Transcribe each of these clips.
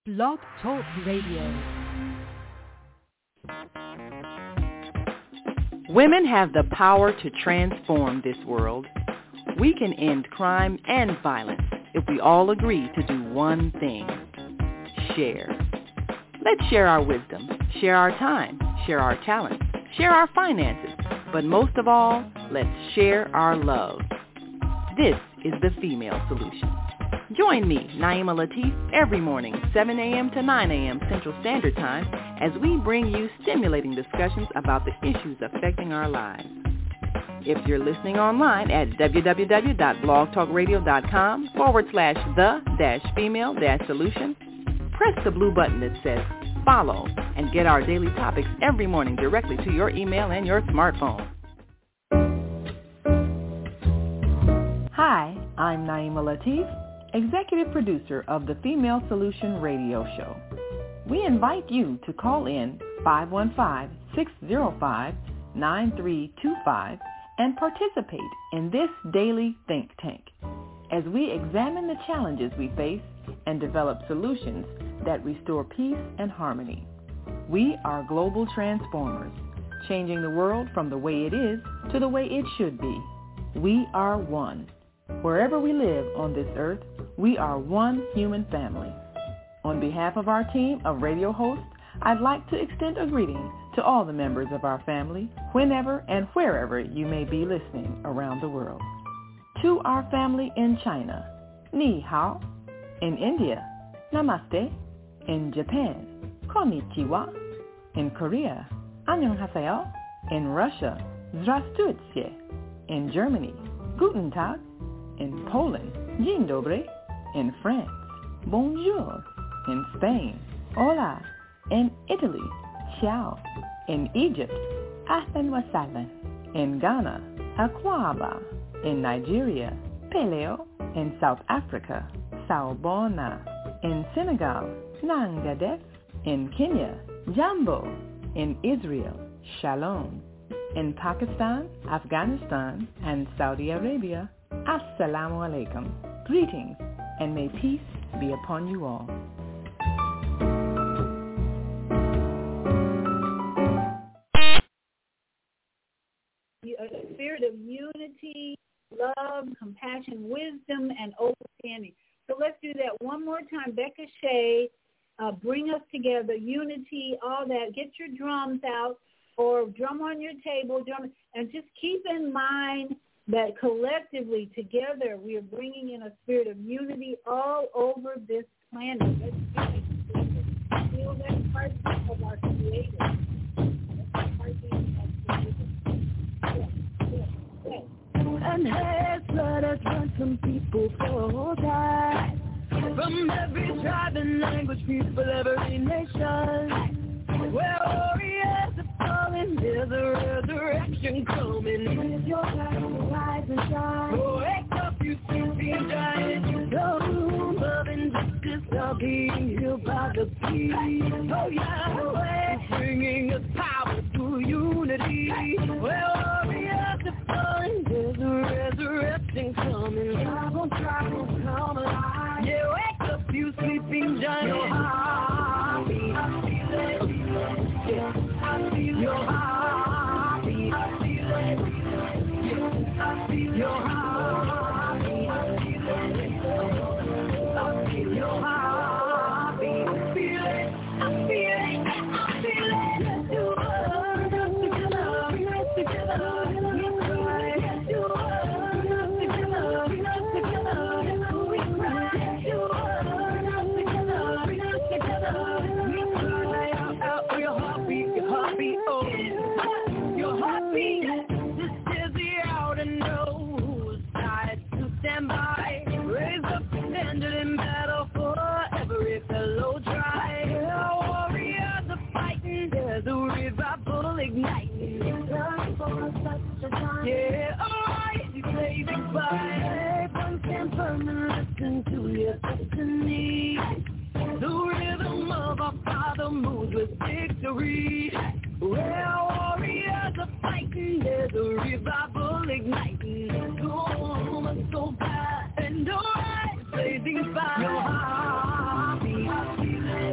Blog Talk Radio. Women have the power to transform this world. We can end crime and violence if we all agree to do one thing: share. Let's share our wisdom, share our time, share our talents, share our finances, but most of all, let's share our love. This is the Female Solution. Join me, Naima Latif, every morning, 7 a.m. to 9 a.m. Central Standard Time, as we bring you stimulating discussions about the issues affecting our lives. If you're listening online at www.blogtalkradio.com/the-female-solution, press the blue button that says follow and get our daily topics every morning directly to your email and your smartphone. Hi, I'm Naima Latif, Executive Producer of the Female Solution Radio Show. We invite you to call in 515-605-9325 and participate in this daily think tank as we examine the challenges we face and develop solutions that restore peace and harmony. We are global transformers, changing the world from the way it is to the way it should be. We are one. Wherever we live on this earth, we are one human family. On behalf of our team of radio hosts, I'd like to extend a greeting to all the members of our family, whenever and wherever you may be listening around the world. To our family in China, Ni Hao. In India, Namaste. In Japan, Konnichiwa. In Korea, Annyeonghaseyo. In Russia, Здравствуйте. In Germany, Guten Tag. In Poland, Dzień dobry. In France, Bonjour. In Spain, Hola. In Italy, Ciao. In Egypt, Ahlan wa sahlan. In Ghana, Akwaba. In Nigeria, Peleo. In South Africa, Sawubona. In Senegal, Nangadef. In Kenya, Jambo. In Israel, Shalom. In Pakistan, Afghanistan, and Saudi Arabia, Assalamu alaikum. Greetings, and may peace be upon you all. A spirit of unity, love, compassion, wisdom, and understanding. So let's do that one more time. Becca Shea, bring us together, unity, all that. Get your drums out or drum on your table, drum, and just keep in mind that collectively together we are bringing in a spirit of unity all over this planet. Let's feel that heartbeat of our Creator. That heartbeat of our Creator. And has blood has run some people for die. From every tribe and language, people, every nation. Where warriors are falling, there's a resurrection coming. With your light to rise and shine. Wake up, you sleeping giant. The room of injustice are being healed by the peace. Oh yeah, we're bringing us power through unity. Where warriors are falling, there's a resurrection coming. Tribe on tribe will come alive. Yeah, wake up, you sleeping giant. Your heartbeat, I feel it. Yeah, I feel your heartbeat. I feel it. Yeah, I feel your heartbeat. I feel it. I feel your heartbeat. I feel it. I feel it. I feel it. Let's do it. Let's together. Let's together. Let's cry. Let's do it. Let's together. Let's together. Let's cry. Let's do it. Let's together. Let's together. We cry out for your heartbeat, oh, your heartbeat. This is the hour to know who's tired to stand by. Raise up the standard in battle for every fellow tribe. Warriors are fighting, there's a revival igniting. Yeah, alright, you blazing fire. One stand firm and listen to your destiny. The rhythm of our Father moves with victory. Where warriors are fighting, there's a revival igniting. So so bad and alright, blazing fire. Your heartbeat, I feel it.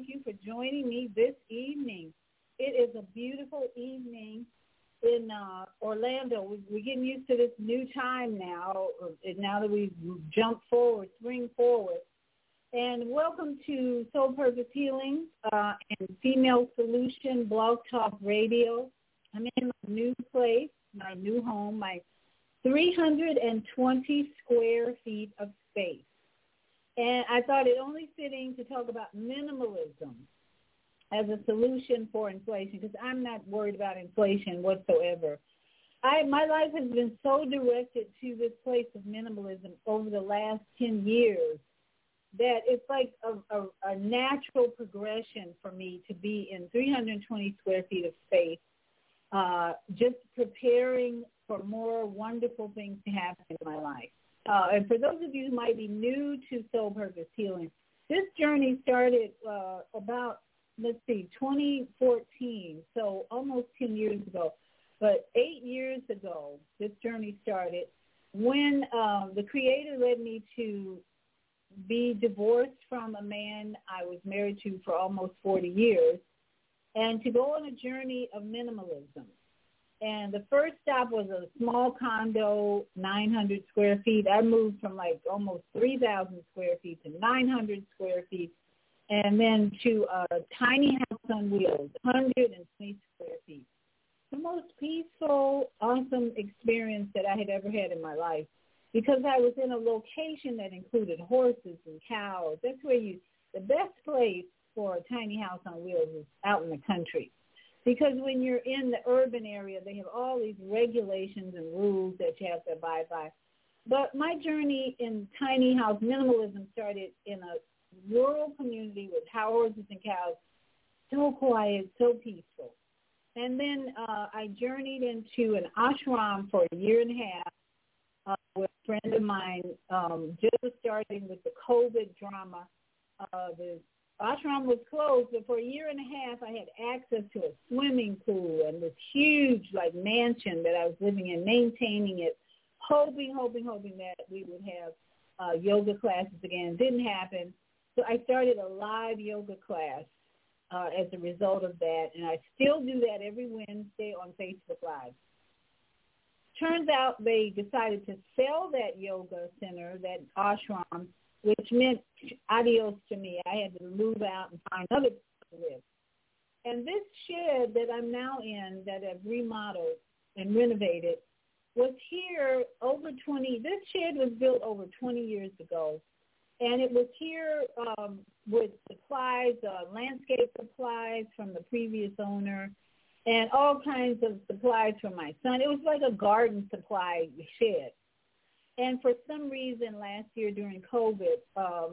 you for joining me this evening. It is a beautiful evening in Orlando. We're getting used to this new time now that we've jumped forward, spring forward. And welcome to Soul Purpose Healing and Female Solution Blog Talk Radio. I'm in my new place, my new home, my 320 square feet of space. And I thought it only fitting to talk about minimalism as a solution for inflation, because I'm not worried about inflation whatsoever. My life has been so directed to this place of minimalism over the last 10 years that it's like a natural progression for me to be in 320 square feet of space, just preparing for more wonderful things to happen in my life. And for those of you who might be new to Soul Purpose Healing, this journey started about 2014, so almost 10 years ago. But 8 years ago, this journey started when the Creator led me to be divorced from a man I was married to for almost 40 years and to go on a journey of minimalism. And the first stop was a small condo, 900 square feet. I moved from like almost 3,000 square feet to 900 square feet, and then to a tiny house on wheels, 120 square feet. The most peaceful, awesome experience that I had ever had in my life, because I was in a location that included horses and cows. That's where the best place for a tiny house on wheels is out in the country. Because when you're in the urban area, they have all these regulations and rules that you have to abide by. But my journey in tiny house minimalism started in a rural community with horses and cows, so quiet, so peaceful. And then I journeyed into an ashram for a year and a half with a friend of mine, just starting with the COVID drama. The ashram was closed, but for a year and a half, I had access to a swimming pool and this huge, mansion that I was living in, maintaining it, hoping that we would have yoga classes again. Didn't happen. So I started a live yoga class as a result of that, and I still do that every Wednesday on Facebook Live. Turns out they decided to sell that yoga center, that ashram, which meant adios to me. I had to move out and find other place to live. And this shed that I'm now in, that I've remodeled and renovated, was here this shed was built over 20 years ago. And it was here with supplies, landscape supplies from the previous owner, and all kinds of supplies from my son. It was like a garden supply shed. And for some reason last year during COVID,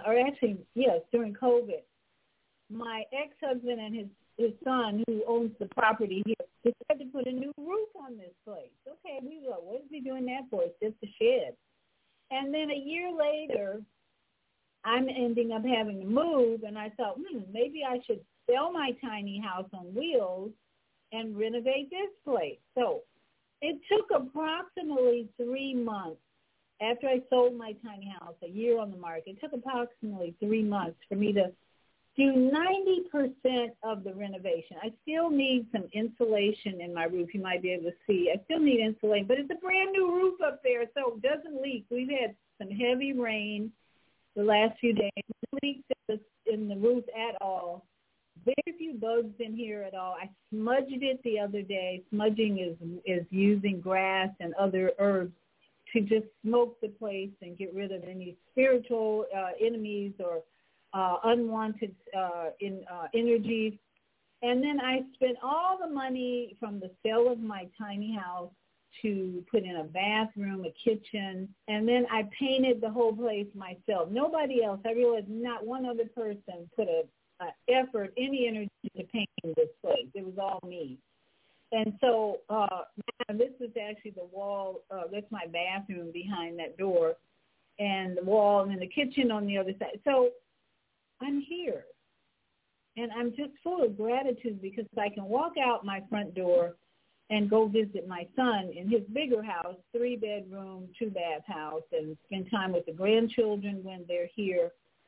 during COVID, my ex-husband and his son, who owns the property here, decided to put a new roof on this place. Okay, we go, what is he doing that for? It's just a shed. And then a year later, I'm ending up having to move, and I thought, maybe I should sell my tiny house on wheels and renovate this place. So it took approximately 3 months after I sold my tiny house, a year on the market. It took approximately 3 months for me to do 90% of the renovation. I still need some insulation in my roof. You might be able to see. I still need insulation, but it's a brand new roof up there, so it doesn't leak. We've had some heavy rain the last few days. No leaks in the roof at all. Very few bugs in here at all. I smudged it the other day. Smudging is using grass and other herbs to just smoke the place and get rid of any spiritual enemies or unwanted energies. And then I spent all the money from the sale of my tiny house to put in a bathroom, a kitchen, and then I painted the whole place myself. Nobody else. I realized not one other person put a effort, any energy to paint this place. It was all me. And so this is actually the wall. That's my bathroom behind that door, and the wall, and then the kitchen on the other side. So I'm here, and I'm just full of gratitude because I can walk out my front door and go visit my son in his bigger house, 3-bedroom, 2-bath house, and spend time with the grandchildren when they're here.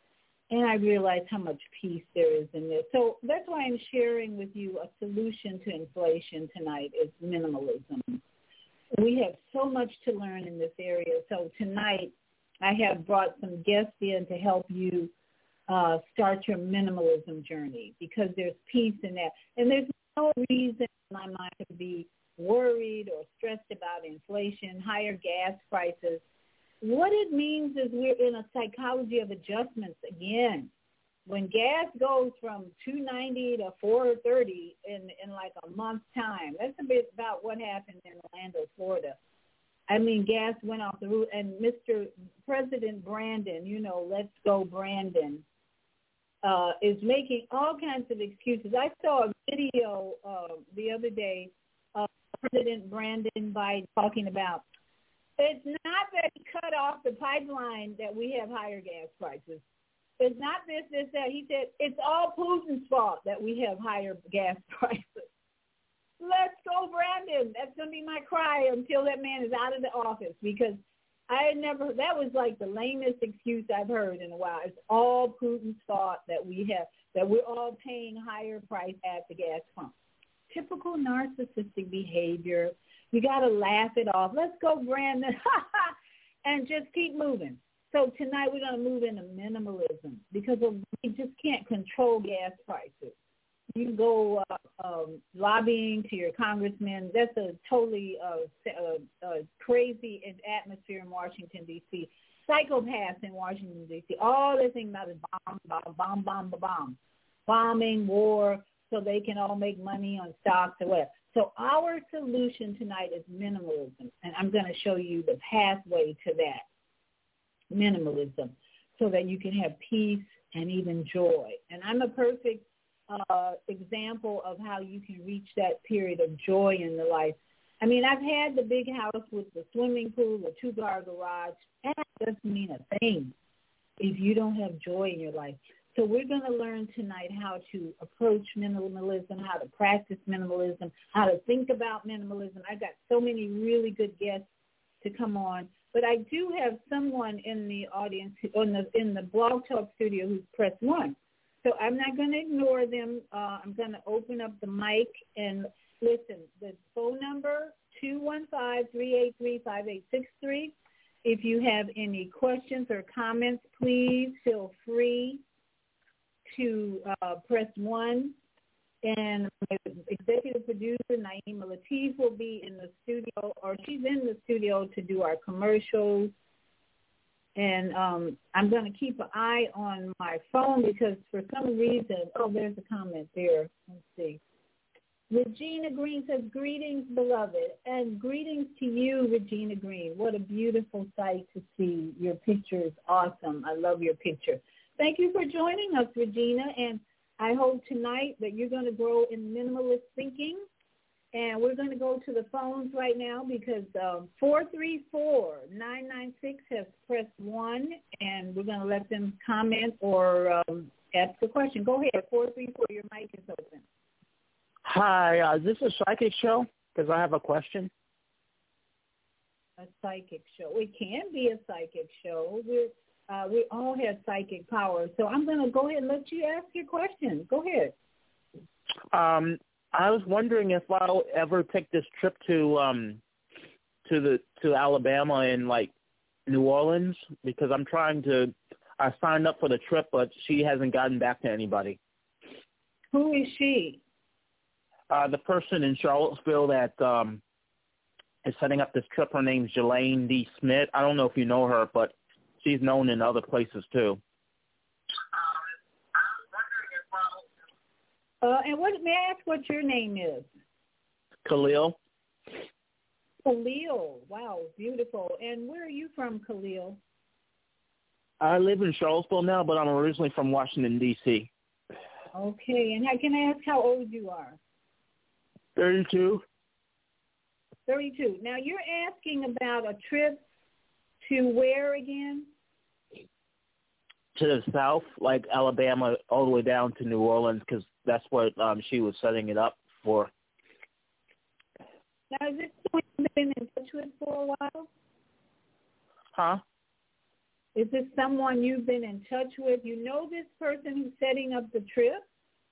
And I realize how much peace there is in this. So that's why I'm sharing with you a solution to inflation tonight is minimalism. We have so much to learn in this area. So tonight I have brought some guests in to help you start your minimalism journey because there's peace in that. And there's no reason in my mind to be worried or stressed about inflation, higher gas prices. What it means is we're in a psychology of adjustments again. When gas goes from $2.90 to $4.30 in like a month's time, that's a bit about what happened in Orlando, Florida. I mean, gas went off the roof, and Mr. President Brandon, let's go Brandon, is making all kinds of excuses. I saw a video the other day of President Brandon Biden talking about it's not that he cut off the pipeline that we have higher gas prices. It's not this, that. He said it's all Putin's fault that we have higher gas prices. Let's go, Brandon. That's going to be my cry until that man is out of the office because that was like the lamest excuse I've heard in a while. It's all Putin's fault that we're all paying higher price at the gas pump. Typical narcissistic behavior. You got to laugh it off. Let's go, Brandon, and just keep moving. So tonight we're going to move into minimalism because we just can't control gas prices. You can go lobbying to your congressman. That's a totally crazy atmosphere in Washington, D.C. Psychopaths in Washington, D.C. All they think about is bomb, bombing, war, so they can all make money on stocks or whatever. So our solution tonight is minimalism, and I'm going to show you the pathway to that, minimalism, so that you can have peace and even joy. And I'm a perfect example of how you can reach that period of joy in the life. I mean, I've had the big house with the swimming pool, the two-car garage, and that doesn't mean a thing if you don't have joy in your life. So we're going to learn tonight how to approach minimalism, how to practice minimalism, how to think about minimalism. I got so many really good guests to come on, but I do have someone in the audience, in the Blog Talk studio who's pressed 1. So I'm not going to ignore them. I'm going to open up the mic and listen. The phone number, 215-383-5863. If you have any questions or comments, please feel free to press 1. And my executive producer, Naima Latif, will be in the studio, or she's in the studio to do our commercials. And I'm going to keep an eye on my phone because for some reason, there's a comment there. Let's see. Regina Green says, greetings, beloved. And greetings to you, Regina Green. What a beautiful sight to see. Your picture is awesome. I love your picture. Thank you for joining us, Regina. And I hope tonight that you're going to grow in minimalist thinking. And we're going to go to the phones right now because 434-996 has pressed 1, and we're going to let them comment or ask a question. Go ahead, 434, your mic is open. Hi, is this a psychic show? Because I have a question. A psychic show. It can be a psychic show. We all have psychic power. So I'm going to go ahead and let you ask your question. Go ahead. I was wondering if I'll ever take this trip to Alabama and like New Orleans because I signed up for the trip, but she hasn't gotten back to anybody. Who is she? The person in Charlottesville that is setting up this trip. Her name's Jelaine D. Smith. I don't know if you know her, but she's known in other places too. And may I ask what your name is? Khalil. Khalil. Wow, beautiful. And where are you from, Khalil? I live in Charlottesville now, but I'm originally from Washington, D.C. Okay. And can I ask how old you are? 32. 32. Now, you're asking about a trip to where again? To the south, like Alabama, all the way down to New Orleans, because that's what she was setting it up for. Now, is this someone you've been in touch with for a while? Huh? Is this someone you've been in touch with? You know this person who's setting up the trip?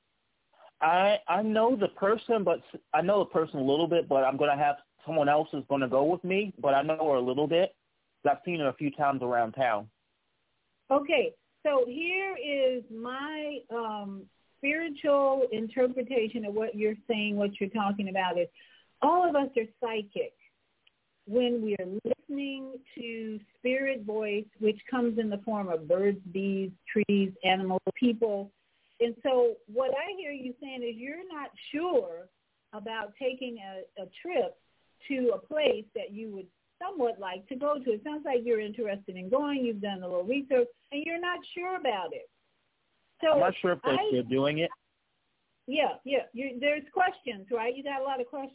I know the person, but I know the person a little bit, but I'm going to have someone else is going to go with me, but I know her a little bit. I've seen her a few times around town. Okay, so here is my spiritual interpretation of what you're saying, what you're talking about is all of us are psychic when we are listening to spirit voice, which comes in the form of birds, bees, trees, animals, people. And so what I hear you saying is you're not sure about taking a trip to a place that you would somewhat like to go to. It sounds like you're interested in going. You've done a little research, and you're not sure about it. So I'm not sure if they're doing it. Yeah. There's questions, right? You got a lot of questions.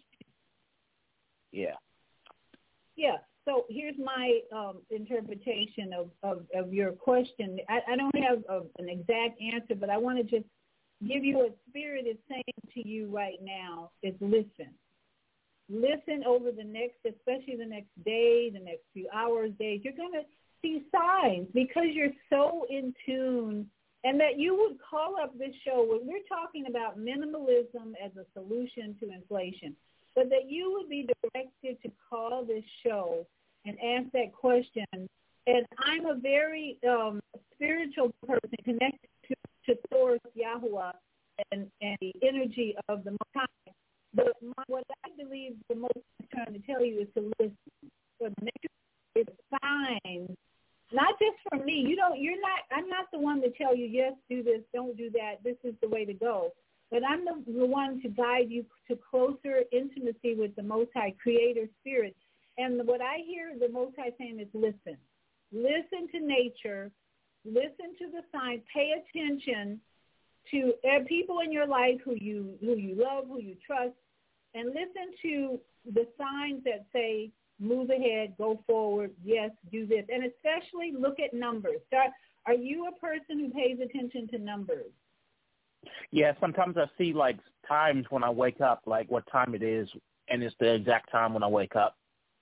Yeah. Yeah. So here's my interpretation of your question. I don't have an exact answer, but I want to just give you what Spirit is saying to you right now is listen. Listen over the next, especially the next day, the next few hours, days. You're going to see signs because you're so in tune, and that you would call up this show when we're talking about minimalism as a solution to inflation, but that you would be directed to call this show and ask that question. And I'm a very spiritual person connected to Source, Yahuwah, and the energy of the Most High. But what I believe the Most High is trying to tell you is to listen. So the next is signs, not just from me. I'm not the one to tell you, yes, do this, don't do that, this is the way to go. But I'm the one to guide you to closer intimacy with the Most High Creator Spirit. And what I hear the Most High saying is listen. Listen to nature. Listen to the signs. Pay attention to people in your life who you love, who you trust, and listen to the signs that say, move ahead, go forward, yes, do this. And especially look at numbers. Are you a person who pays attention to numbers? Yeah, sometimes I see, like, times when I wake up, like what time it is, and it's the exact time when I wake up.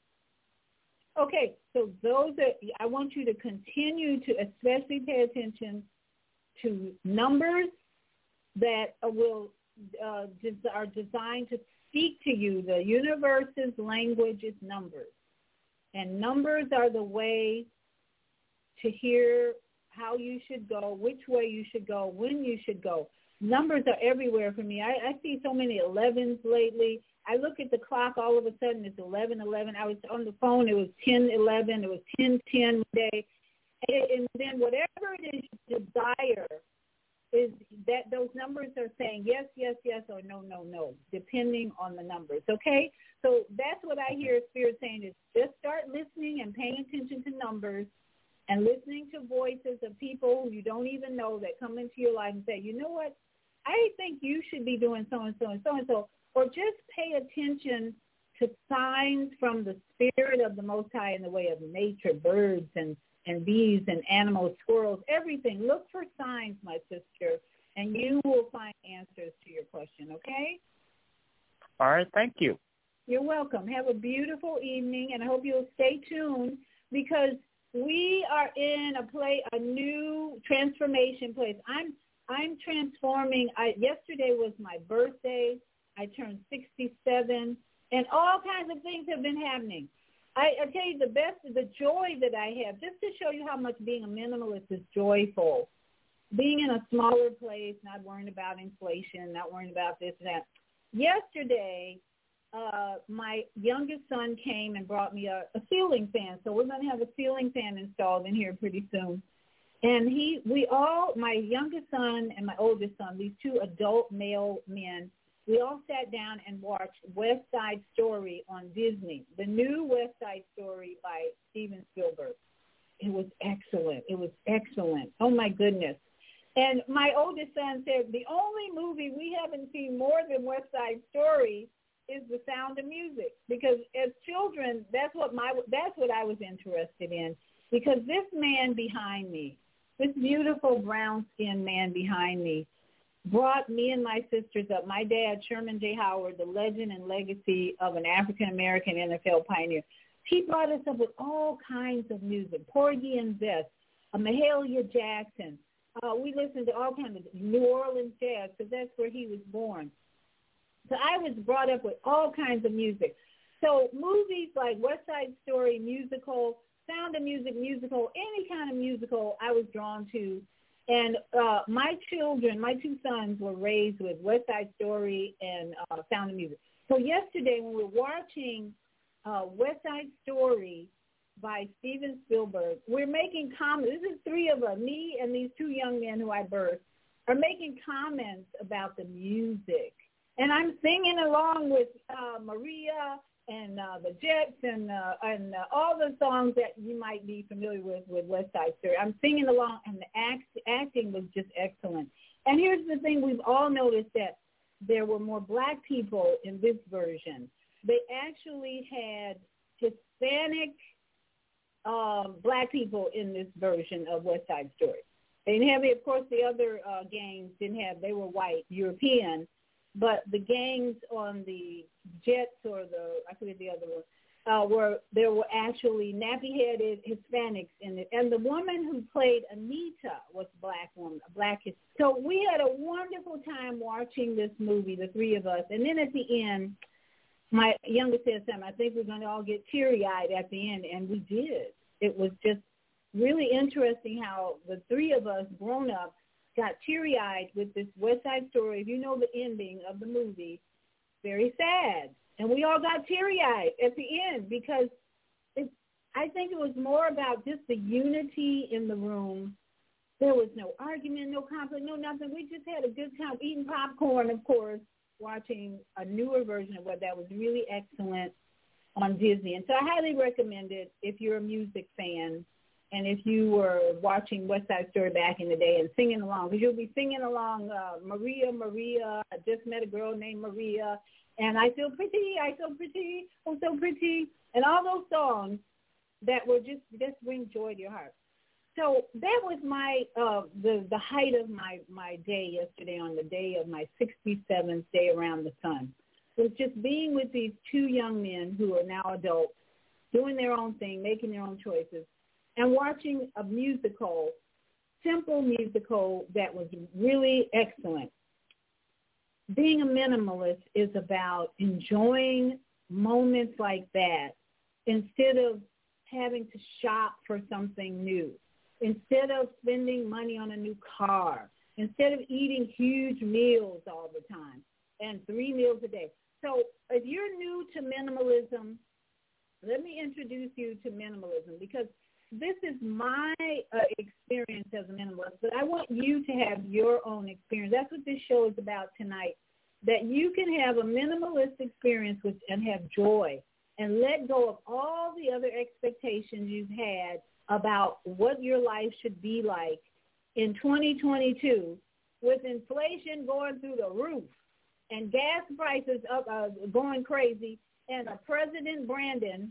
Okay, so I want you to continue to especially pay attention to numbers that are designed to speak to you. The universe's language is numbers. And numbers are the way to hear how you should go, which way you should go, when you should go. Numbers are everywhere for me. I see so many 11s lately. I look at the clock, all of a sudden it's 11:11. I was on the phone, it was 10:11, it was 10:10 one day. And then whatever it is you desire is that those numbers are saying yes, yes, yes, or no, no, no, depending on the numbers, okay? So that's what I hear Spirit saying is just start listening and paying attention to numbers and listening to voices of people who you don't even know that come into your life and say, you know what, I think you should be doing so-and-so and so-and-so. Or just pay attention to signs from the Spirit of the Most High in the way of nature, birds and bees and animals, squirrels, everything. Look for signs, my sister, and you will find answers to your question, okay? All right, thank you. You're welcome. Have a beautiful evening, and I hope you'll stay tuned because we are in a new transformation place. I'm transforming. Yesterday was my birthday. I turned 67, and all kinds of things have been happening. I tell you the joy that I have, just to show you how much being a minimalist is joyful. Being in a smaller place, not worrying about inflation, not worrying about this and that. Yesterday, my youngest son came and brought me a ceiling fan. So we're going to have a ceiling fan installed in here pretty soon. And my youngest son and my oldest son, these two adult male men, we all sat down and watched West Side Story on Disney, the new West Side Story by Steven Spielberg. It was excellent. It was excellent. Oh, my goodness. And my oldest son said, the only movie we haven't seen more than West Side Story is The Sound of Music, because as children, that's what I was interested in, because this man behind me, this beautiful brown-skinned man behind me, brought me and my sisters up. My dad, Sherman J. Howard, the legend and legacy of an African-American NFL pioneer, he brought us up with all kinds of music, Porgy and Bess, Mahalia Jackson. We listened to all kinds of New Orleans jazz because that's where he was born. So I was brought up with all kinds of music. So movies like West Side Story, musical, Sound of Music, musical, any kind of musical I was drawn to. And my children, my two sons, were raised with West Side Story and Sound of Music. So yesterday when we were watching West Side Story by Steven Spielberg, we're making comments. This is three of us, me and these two young men who I birthed, are making comments about the music. And I'm singing along with Maria and the Jets and all the songs that you might be familiar with West Side Story. I'm singing along, and the acting was just excellent. And here's the thing. We've all noticed that there were more black people in this version. They actually had Hispanic black people in this version of West Side Story. They didn't have, of course, the other gangs didn't have, they were white, European, but the gangs on the Jets or I forget the other one, there were actually nappy-headed Hispanics in it. And the woman who played Anita was a black woman, So we had a wonderful time watching this movie, the three of us. And then at the end, my youngest said something, I think we're going to all get teary-eyed at the end, and we did. It was just really interesting how the three of us grown-ups got teary-eyed with this West Side Story. If you know the ending of the movie, very sad. And we all got teary-eyed at the end because I think it was more about just the unity in the room. There was no argument, no conflict, no nothing. We just had a good time eating popcorn, of course, watching a newer version of what that was really excellent on Disney. And so I highly recommend it if you're a music fan and if you were watching West Side Story back in the day and singing along, because you'll be singing along Maria, I just met a girl named Maria, and I feel pretty, oh so pretty, and all those songs that were just bring joy to your heart. So that was my the height of my day yesterday on the day of my 67th day around the sun. It was just being with these two young men who are now adults, doing their own thing, making their own choices, and watching a musical, simple musical that was really excellent. Being a minimalist is about enjoying moments like that instead of having to shop for something new, instead of spending money on a new car, instead of eating huge meals all the time and 3 meals a day. So if you're new to minimalism, let me introduce you to minimalism because this is my experience as a minimalist, but I want you to have your own experience. That's what this show is about tonight, that you can have a minimalist experience and have joy and let go of all the other expectations you've had about what your life should be like in 2022 with inflation going through the roof and gas prices up, going crazy and a President Brandon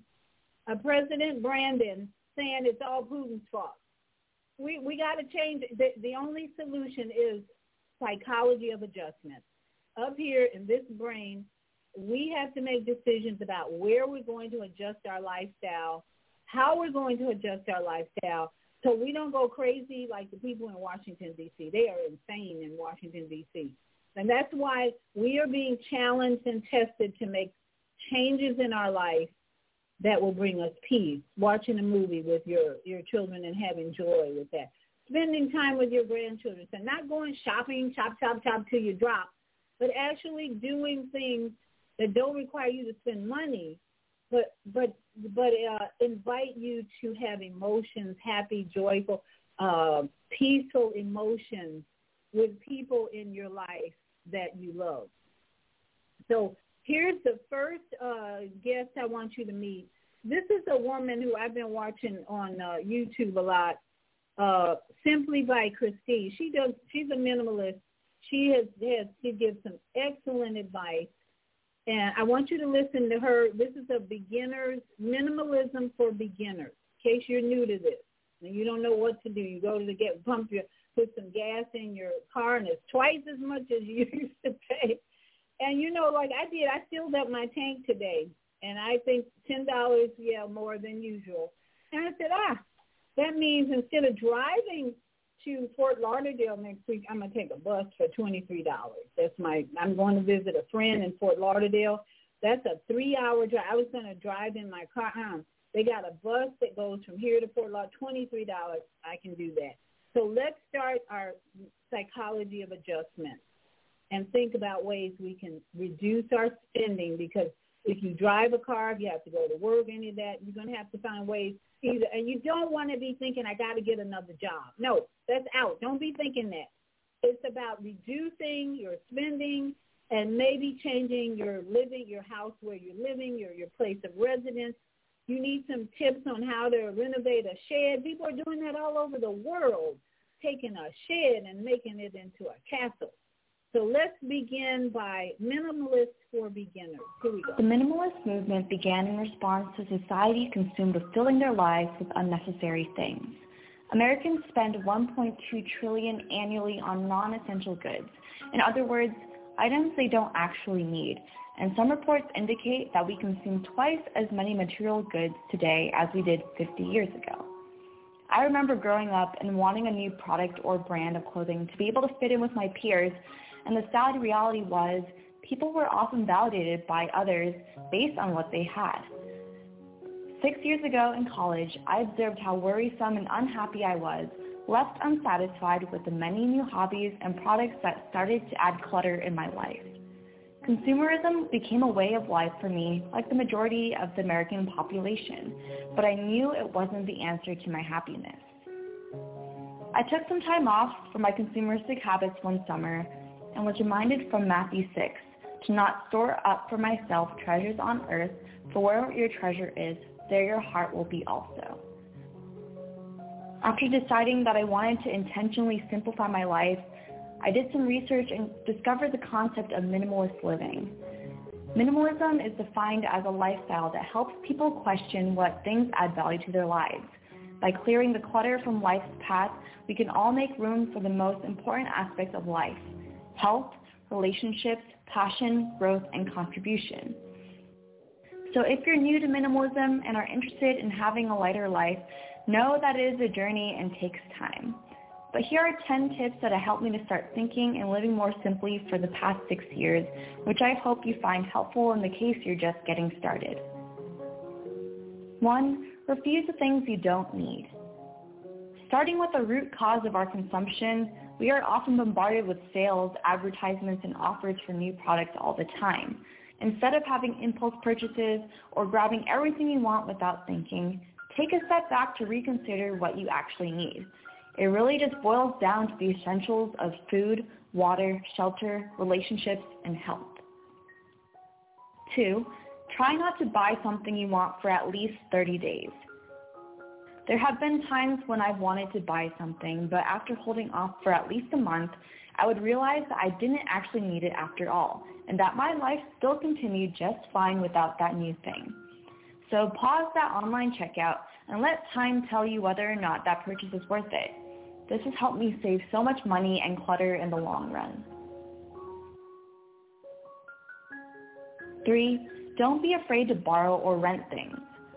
saying it's all Putin's fault. We got to change. The only solution is psychology of adjustment. Up here in this brain, we have to make decisions about where we're going to adjust our lifestyle, how we're going to adjust our lifestyle, so we don't go crazy like the people in Washington, D.C. They are insane in Washington, D.C. And that's why we are being challenged and tested to make changes in our life that will bring us peace. Watching a movie with your children and having joy with that. Spending time with your grandchildren. So not going shopping, chop till you drop, but actually doing things that don't require you to spend money, but invite you to have emotions, happy, joyful, peaceful emotions with people in your life that you love. So here's the first guest I want you to meet. This is a woman who I've been watching on YouTube a lot, Simply by Christine. She's a minimalist. She gives some excellent advice. And I want you to listen to her. This is a minimalism for beginners, in case you're new to this and you don't know what to do. You go to put some gas in your car, and it's twice as much as you used to pay. And, like I did, I filled up my tank today, and I think $10, more than usual. And I said, That means instead of driving to Fort Lauderdale next week, I'm going to take a bus for $23. I'm going to visit a friend in Fort Lauderdale. That's a 3-hour drive. I was going to drive in my car. They got a bus that goes from here to Fort Lauderdale, $23. I can do that. So let's start our psychology of adjustment and think about ways we can reduce our spending, because if you drive a car, if you have to go to work, any of that, you're going to have to find ways either. And you don't want to be thinking, I got to get another job. No, that's out. Don't be thinking that. It's about reducing your spending and maybe changing your house where you're living, your place of residence. You need some tips on how to renovate a shed. People are doing that all over the world, taking a shed and making it into a castle. So let's begin by Minimalist for Beginners. Here we go. The minimalist movement began in response to society consumed with filling their lives with unnecessary things. Americans spend $1.2 trillion annually on non-essential goods. In other words, items they don't actually need. And some reports indicate that we consume twice as many material goods today as we did 50 years ago. I remember growing up and wanting a new product or brand of clothing to be able to fit in with my peers, and the sad reality was people were often validated by others based on what they had. 6 years ago in college, I observed how worrisome and unhappy I was, left unsatisfied with the many new hobbies and products that started to add clutter in my life. Consumerism became a way of life for me, like the majority of the American population, but I knew it wasn't the answer to my happiness. I took some time off from my consumeristic habits one summer and was reminded from Matthew 6 to not store up for myself treasures on earth, for where your treasure is, there your heart will be also. After deciding that I wanted to intentionally simplify my life, I did some research and discovered the concept of minimalist living. Minimalism is defined as a lifestyle that helps people question what things add value to their lives. By clearing the clutter from life's path, we can all make room for the most important aspects of life: health, relationships, passion, growth, and contribution. So if you're new to minimalism and are interested in having a lighter life, know that it is a journey and takes time. But here are 10 tips that have helped me to start thinking and living more simply for the past 6 years, which I hope you find helpful in the case you're just getting started. 1. Refuse the things you don't need. Starting with the root cause of our consumption, we are often bombarded with sales, advertisements, and offers for new products all the time. Instead of having impulse purchases or grabbing everything you want without thinking, take a step back to reconsider what you actually need. It really just boils down to the essentials of food, water, shelter, relationships, and health. 2. Try not to buy something you want for at least 30 days. There have been times when I've wanted to buy something, but after holding off for at least a month, I would realize that I didn't actually need it after all, and that my life still continued just fine without that new thing. So pause that online checkout and let time tell you whether or not that purchase is worth it. This has helped me save so much money and clutter in the long run. 3. Don't be afraid to borrow or rent things.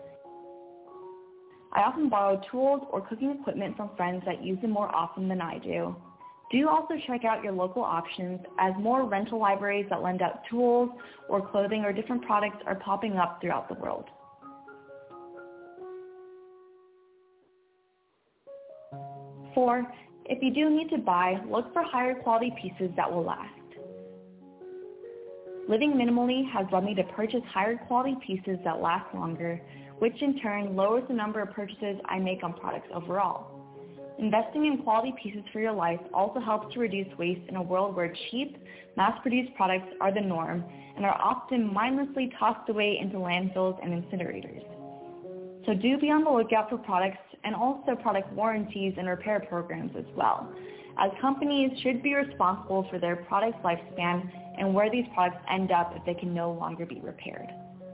I often borrow tools or cooking equipment from friends that use them more often than I do. Do also check out your local options, as more rental libraries that lend out tools or clothing or different products are popping up throughout the world. 4. If you do need to buy, look for higher quality pieces that will last. Living minimally has led me to purchase higher quality pieces that last longer, which in turn lowers the number of purchases I make on products overall. Investing in quality pieces for your life also helps to reduce waste in a world where cheap, mass-produced products are the norm and are often mindlessly tossed away into landfills and incinerators. So do be on the lookout for products and also product warranties and repair programs as well, as companies should be responsible for their product's lifespan and where these products end up if they can no longer be repaired.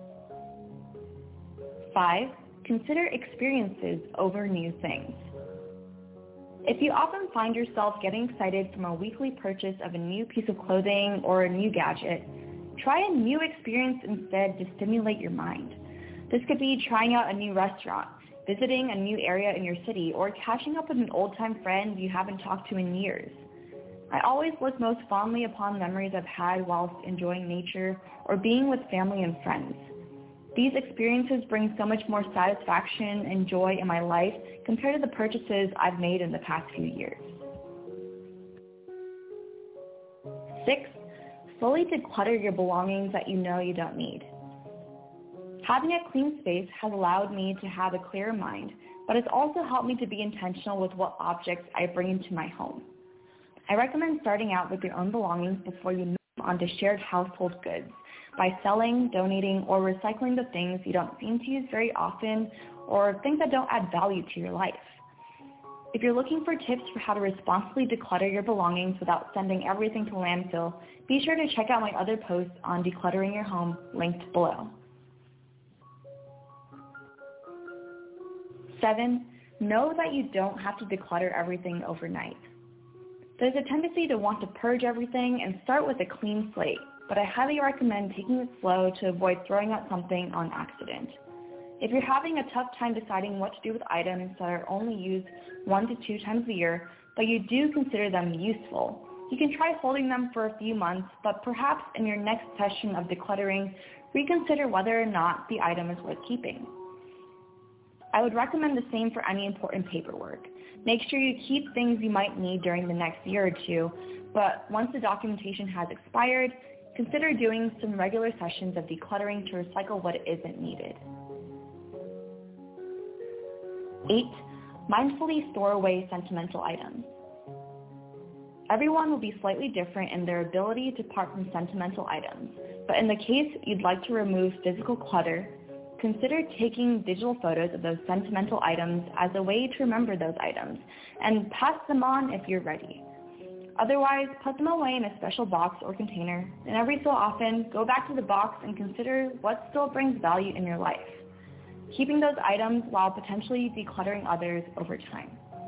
5. Consider experiences over new things. If you often find yourself getting excited from a weekly purchase of a new piece of clothing or a new gadget, try a new experience instead to stimulate your mind. This could be trying out a new restaurant, visiting a new area in your city, or catching up with an old-time friend you haven't talked to in years. I always look most fondly upon memories I've had whilst enjoying nature or being with family and friends. These experiences bring so much more satisfaction and joy in my life compared to the purchases I've made in the past few years. 6. Slowly declutter your belongings that you know you don't need. Having a clean space has allowed me to have a clearer mind, but it's also helped me to be intentional with what objects I bring into my home. I recommend starting out with your own belongings before you move on to shared household goods by selling, donating, or recycling the things you don't seem to use very often or things that don't add value to your life. If you're looking for tips for how to responsibly declutter your belongings without sending everything to landfill, be sure to check out my other posts on decluttering your home, linked below. 7. Know that you don't have to declutter everything overnight. There's a tendency to want to purge everything and start with a clean slate, but I highly recommend taking it slow to avoid throwing out something on accident. If you're having a tough time deciding what to do with items that are only used 1 to 2 times a year, but you do consider them useful, you can try holding them for a few months, but perhaps in your next session of decluttering, reconsider whether or not the item is worth keeping. I would recommend the same for any important paperwork. Make sure you keep things you might need during the next year or two, but once the documentation has expired, consider doing some regular sessions of decluttering to recycle what isn't needed. 8. Mindfully store away sentimental items. Everyone will be slightly different in their ability to part from sentimental items, but in the case you'd like to remove physical clutter, consider taking digital photos of those sentimental items as a way to remember those items and pass them on if you're ready. Otherwise, put them away in a special box or container, and every so often, go back to the box and consider what still brings value in your life, keeping those items while potentially decluttering others over time.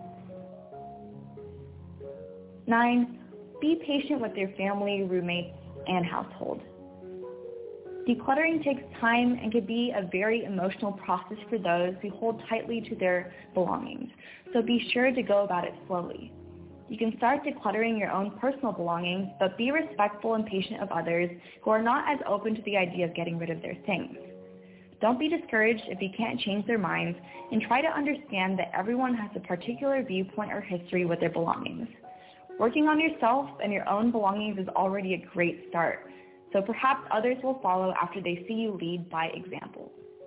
9. Be patient with your family, roommates, and household. Decluttering takes time and can be a very emotional process for those who hold tightly to their belongings, so be sure to go about it slowly. You can start decluttering your own personal belongings, but be respectful and patient of others who are not as open to the idea of getting rid of their things. Don't be discouraged if you can't change their minds, and try to understand that everyone has a particular viewpoint or history with their belongings. Working on yourself and your own belongings is already a great start, so perhaps others will follow after they see you lead by example.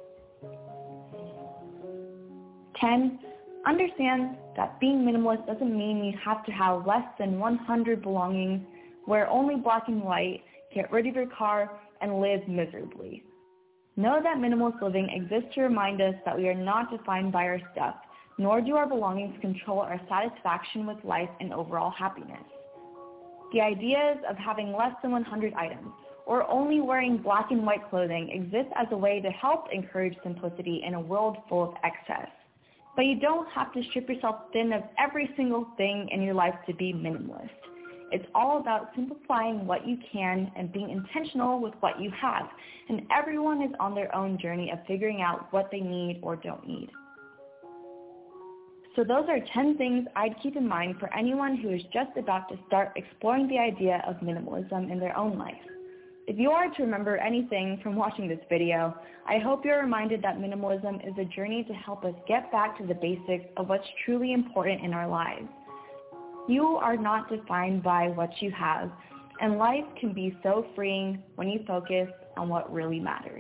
10. Understand that being minimalist doesn't mean you have to have less than 100 belongings, wear only black and white, get rid of your car, and live miserably. Know that minimalist living exists to remind us that we are not defined by our stuff, nor do our belongings control our satisfaction with life and overall happiness. The ideas of having less than 100 items or only wearing black and white clothing exist as a way to help encourage simplicity in a world full of excess. But you don't have to strip yourself thin of every single thing in your life to be minimalist. It's all about simplifying what you can and being intentional with what you have, and everyone is on their own journey of figuring out what they need or don't need. So those are 10 things I'd keep in mind for anyone who is just about to start exploring the idea of minimalism in their own life. If you are to remember anything from watching this video, I hope you're reminded that minimalism is a journey to help us get back to the basics of what's truly important in our lives. You are not defined by what you have, and life can be so freeing when you focus on what really matters.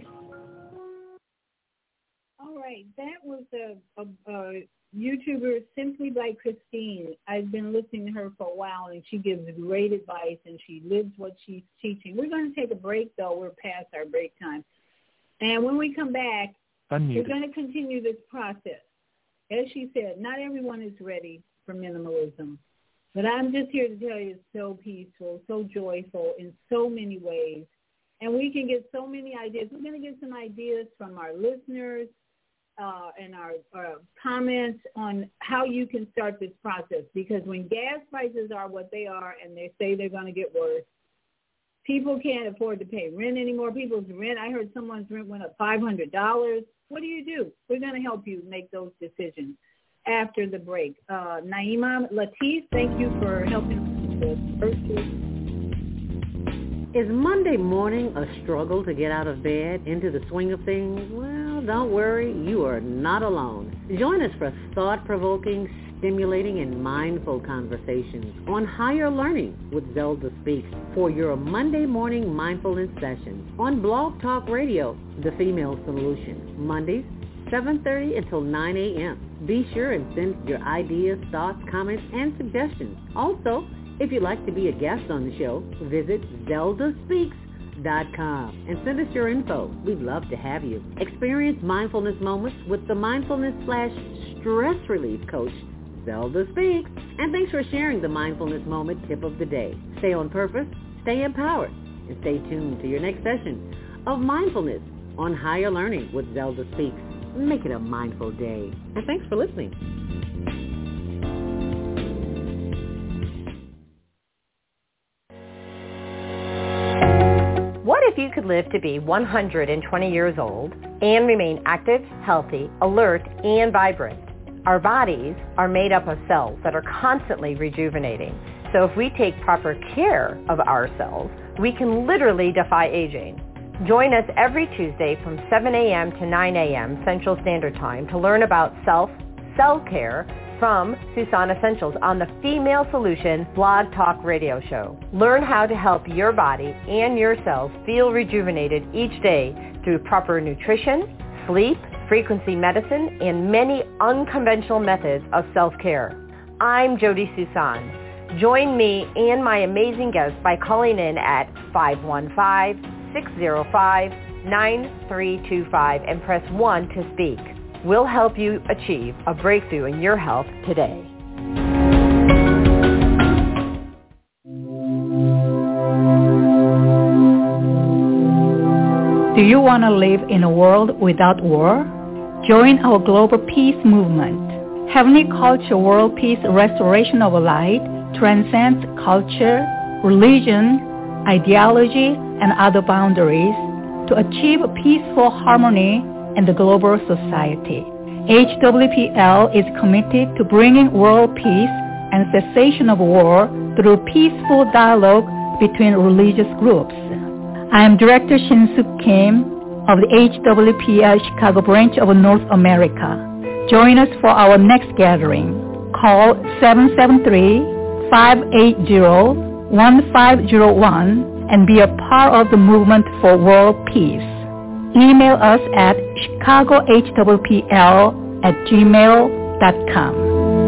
All right, that was a YouTuber Simply by Christine. I've been listening to her for a while, and she gives great advice, and she lives what she's teaching. We're going to take a break, though. We're past our break time. And when we come back, we're going to continue this process. As she said, not everyone is ready for minimalism. But I'm just here to tell you it's so peaceful, so joyful in so many ways. And we can get so many ideas. We're going to get some ideas from our listeners and our comments on how you can start this process. Because when gas prices are what they are and they say they're going to get worse, people can't afford to pay rent anymore. People's rent, I heard someone's rent went up $500. What do? We're going to help you make those decisions after the break. Naima Latif, thank you for helping us with the first. Is Monday morning a struggle to get out of bed into the swing of things? Well, don't worry, you are not alone. Join us for thought-provoking, stimulating, and mindful conversations on higher learning with Zelda Speaks for your Monday morning mindfulness session on Blog Talk Radio, The Female Solution, Mondays, 7:30 until 9 a.m. Be sure and send your ideas, thoughts, comments, and suggestions. Also, if you'd like to be a guest on the show, visit ZeldaSpeaks.com and send us your info. We'd love to have you. Experience mindfulness moments with the mindfulness/stress relief coach, Zelda Speaks. And thanks for sharing the mindfulness moment tip of the day. Stay on purpose, stay empowered, and stay tuned to your next session of mindfulness on Higher Learning with Zelda Speaks. Make it a mindful day. And thanks for listening. What if you could live to be 120 years old and remain active, healthy, alert, and vibrant? Our bodies are made up of cells that are constantly rejuvenating. So if we take proper care of our cells, we can literally defy aging. Join us every Tuesday from 7 a.m. to 9 a.m. Central Standard Time to learn about cell care from Susan Essentials on the Female Solution Blog Talk Radio Show. Learn how to help your body and your cells feel rejuvenated each day through proper nutrition, sleep, frequency medicine, and many unconventional methods of self-care. I'm Jody Susan. Join me and my amazing guests by calling in at 515-605-9325 and press 1 to speak. We'll help you achieve a breakthrough in your health today. Do you want to live in a world without war? Join our global peace movement. Heavenly Culture World Peace Restoration of Light transcends culture, religion, ideology, and other boundaries to achieve peaceful harmony in the global society. HWPL is committed to bringing world peace and cessation of war through peaceful dialogue between religious groups. I am Director Shin-Suk Kim of the HWPL Chicago branch of North America. Join us for our next gathering. Call 773-580-1501 and be a part of the movement for world peace. Email us at chicagohwpl@gmail.com.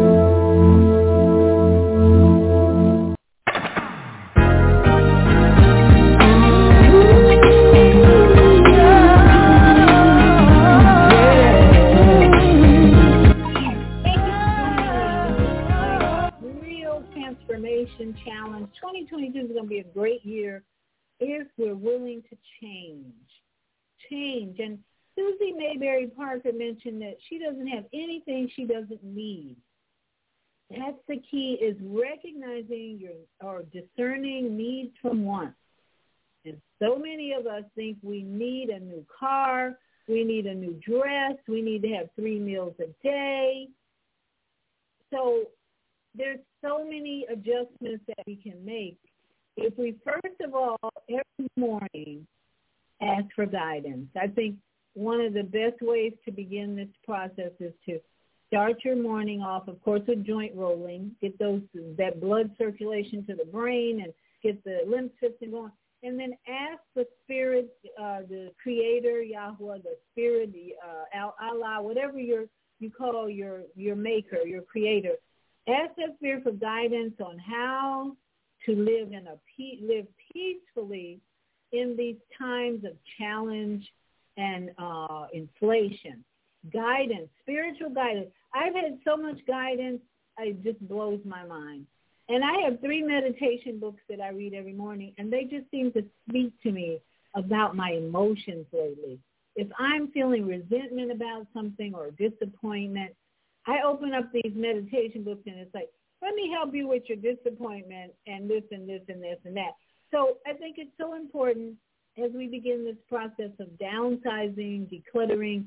Real Transformation Challenge. 2022 is going to be a great year if we're willing to change. And Susie Mayberry Parker mentioned that she doesn't have anything she doesn't need. That's the key, is recognizing or discerning needs from wants. And so many of us think we need a new car, we need a new dress, we need to have 3 meals a day. So there's so many adjustments that we can make. If we first of all, every morning, ask for guidance. I think one of the best ways to begin this process is to start your morning off, of course, with joint rolling, get that blood circulation to the brain and get the lymph system going, and then ask the spirit, the creator, Yahweh, the spirit, the Allah, whatever you call your maker, your creator. Ask that spirit for guidance on how to live live peacefully in these times of challenge and inflation. Guidance, spiritual guidance. I've had so much guidance, it just blows my mind. And I have 3 meditation books that I read every morning, and they just seem to speak to me about my emotions lately. If I'm feeling resentment about something or disappointment, I open up these meditation books, and it's like, let me help you with your disappointment and this and this and this and that. So I think it's so important as we begin this process of downsizing, decluttering,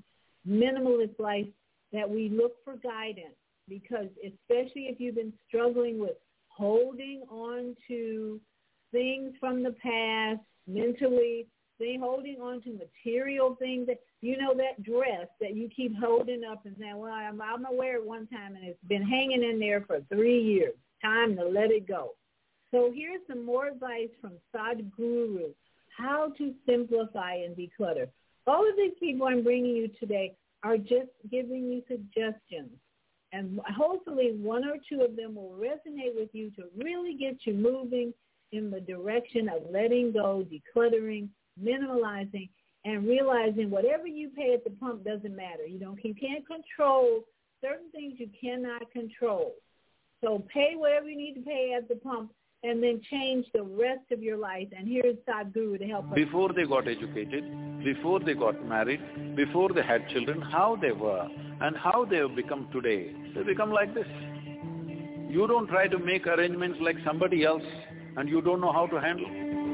minimalist life, that we look for guidance, because especially if you've been struggling with holding on to things from the past mentally, holding on to material things, that that dress that you keep holding up and saying, well, I'm going to wear it one time and it's been hanging in there for 3 years. Time to let it go. So here's some more advice from Sadhguru, how to simplify and declutter. All of these people I'm bringing you today are just giving you suggestions. And hopefully one or two of them will resonate with you to really get you moving in the direction of letting go, decluttering, minimalizing, and realizing whatever you pay at the pump doesn't matter. You can't control certain things you cannot control. So pay whatever you need to pay at the pump and then change the rest of your life. And here's Sadhguru to help us. Before they got educated, before they got married, before they had children, how they were and how they have become today, they become like this. You don't try to make arrangements like somebody else and you don't know how to handle.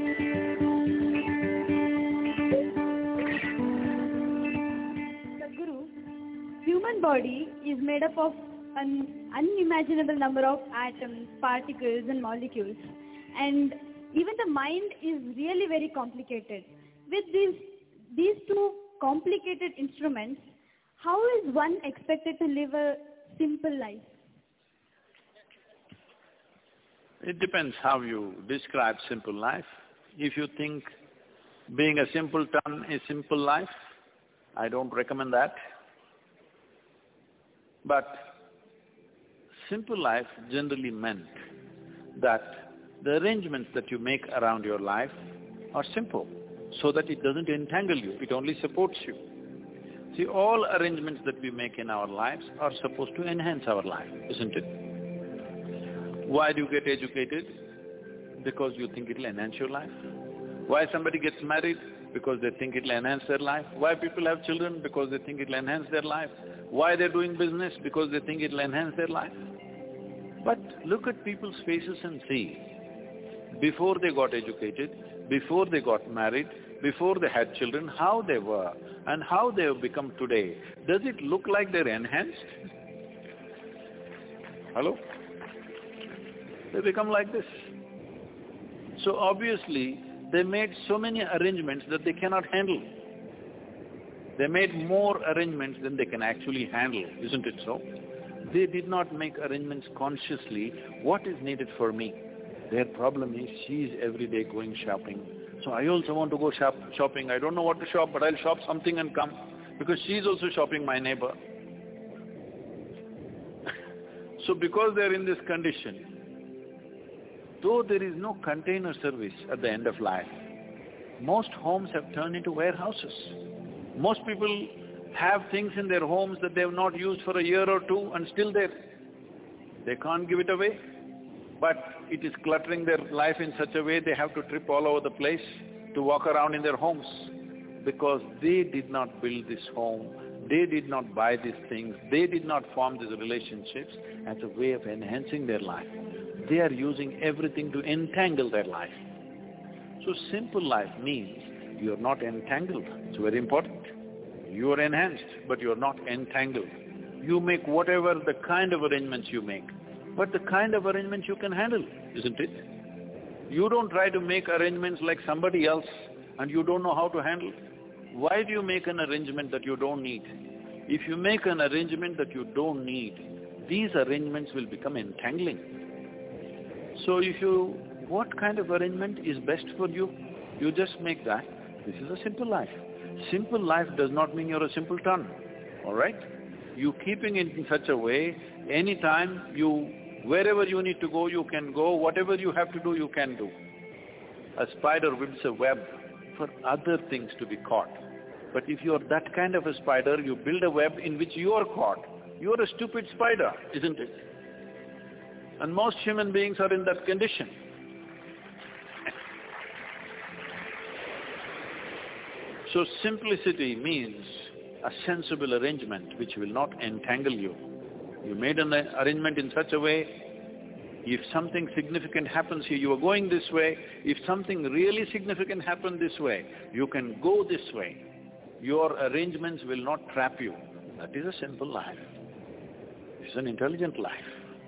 Sadhguru, human body is made up of an unimaginable number of atoms, particles and molecules, and even the mind is really very complicated. With these two complicated instruments, how is one expected to live a simple life? It depends how you describe simple life. If you think being a simpleton is simple life, I don't recommend that. But simple life generally meant that the arrangements that you make around your life are simple, so that it doesn't entangle you, it only supports you. See, all arrangements that we make in our lives are supposed to enhance our life, isn't it? Why do you get educated? Because you think it'll enhance your life. Why somebody gets married? Because they think it'll enhance their life. Why people have children? Because they think it'll enhance their life. Why they're doing business? Because they think it'll enhance their life. But look at people's faces and see, before they got educated, before they got married, before they had children, how they were and how they have become today. Does it look like they're enhanced? Hello? They become like this. So obviously, they made so many arrangements that they cannot handle. They made more arrangements than they can actually handle, isn't it so? They did not make arrangements consciously, what is needed for me. Their problem is, she is every day going shopping. So I also want to go shopping, I don't know what to shop, but I'll shop something and come, because she is also shopping, my neighbor. So because they're in this condition, though there is no container service at the end of life, most homes have turned into warehouses. Most people have things in their homes that they have not used for a year or two and still there. They can't give it away, but it is cluttering their life in such a way they have to trip all over the place to walk around in their homes, because they did not build this home, they did not buy these things, they did not form these relationships as a way of enhancing their life. They are using everything to entangle their life. So simple life means you are not entangled, it's very important. You are enhanced, but you are not entangled. You make whatever the kind of arrangements you make, but the kind of arrangements you can handle, isn't it? You don't try to make arrangements like somebody else and you don't know how to handle. Why do you make an arrangement that you don't need? If you make an arrangement that you don't need, these arrangements will become entangling. So what kind of arrangement is best for you? You just make that. This is a simple life. Simple life does not mean you're a simpleton, all right? You keeping it in such a way, anytime wherever you need to go, you can go, whatever you have to do, you can do. A spider weaves a web for other things to be caught. But if you're that kind of a spider, you build a web in which you are caught. You're a stupid spider, isn't it? And most human beings are in that condition. So simplicity means a sensible arrangement which will not entangle you. You made an arrangement in such a way, if something significant happens here, you are going this way. If something really significant happens this way, you can go this way. Your arrangements will not trap you. That is a simple life. It's an intelligent life.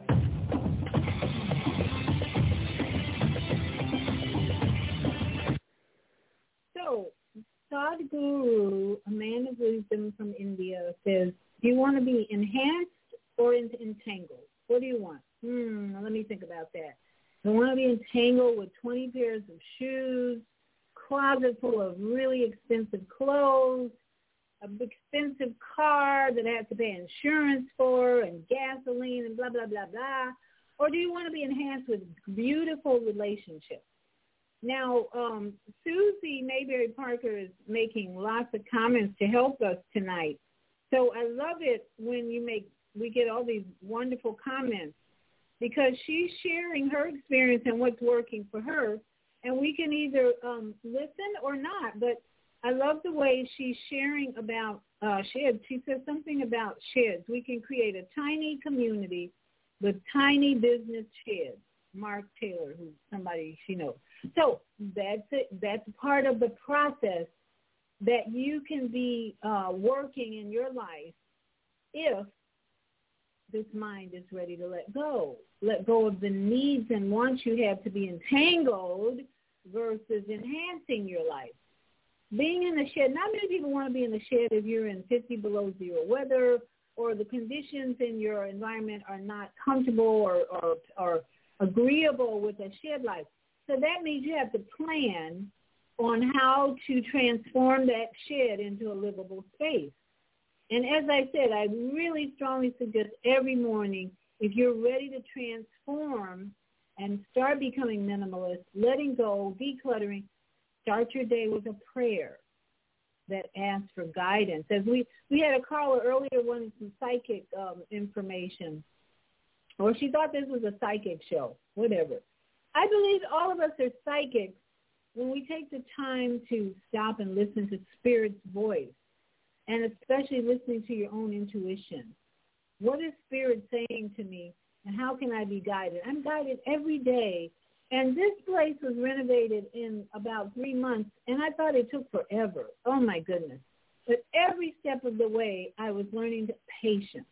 So, Sadhguru, a man of wisdom from India, says, do you want to be enhanced or entangled? What do you want? Let me think about that. Do I want to be entangled with 20 pairs of shoes, closet full of really expensive clothes, an expensive car that I have to pay insurance for and gasoline and blah, blah, blah, blah? Or do you want to be enhanced with beautiful relationships? Now, Susie Mayberry Parker is making lots of comments to help us tonight. So I love it when we get all these wonderful comments because she's sharing her experience and what's working for her. And we can either listen or not. But I love the way she's sharing about sheds. She says something about sheds. We can create a tiny community with tiny business sheds. Mark Taylor, who's somebody she knows. So that's it. That's part of the process that you can be working in your life if this mind is ready to let go of the needs and wants you have to be entangled versus enhancing your life. Being in the shed, not many people want to be in the shed if you're in 50 below zero weather or the conditions in your environment are not comfortable or agreeable with a shed life. So that means you have to plan on how to transform that shed into a livable space. And as I said, I really strongly suggest every morning, if you're ready to transform and start becoming minimalist, letting go, decluttering, start your day with a prayer that asks for guidance. As we had a caller earlier wanting some psychic information, or she thought this was a psychic show, whatever. I believe all of us are psychics when we take the time to stop and listen to Spirit's voice, and especially listening to your own intuition. What is Spirit saying to me, and how can I be guided? I'm guided every day, and this place was renovated in about 3 months, and I thought it took forever. Oh, my goodness. But every step of the way, I was learning to patience.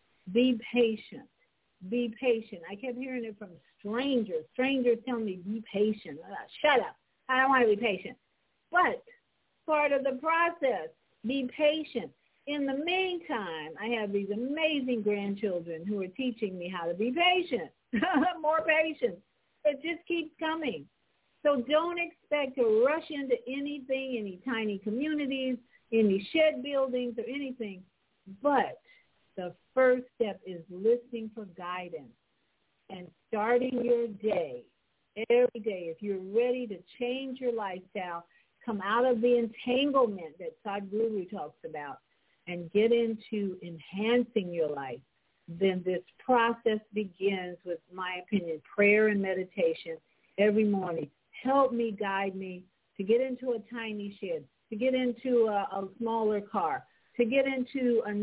Be patient. Be patient. I kept hearing it from strangers. Strangers telling me, be patient. Shut up. I don't want to be patient. But part of the process, be patient. In the meantime, I have these amazing grandchildren who are teaching me how to be patient. More patience. It just keeps coming. So don't expect to rush into anything, any tiny communities, any shed buildings or anything. But the first step is listening for guidance and starting your day every day. If you're ready to change your lifestyle, come out of the entanglement that Sadhguru talks about and get into enhancing your life, then this process begins with, my opinion, prayer and meditation every morning. Help me, guide me to get into a tiny shed, to get into a smaller car, to get into a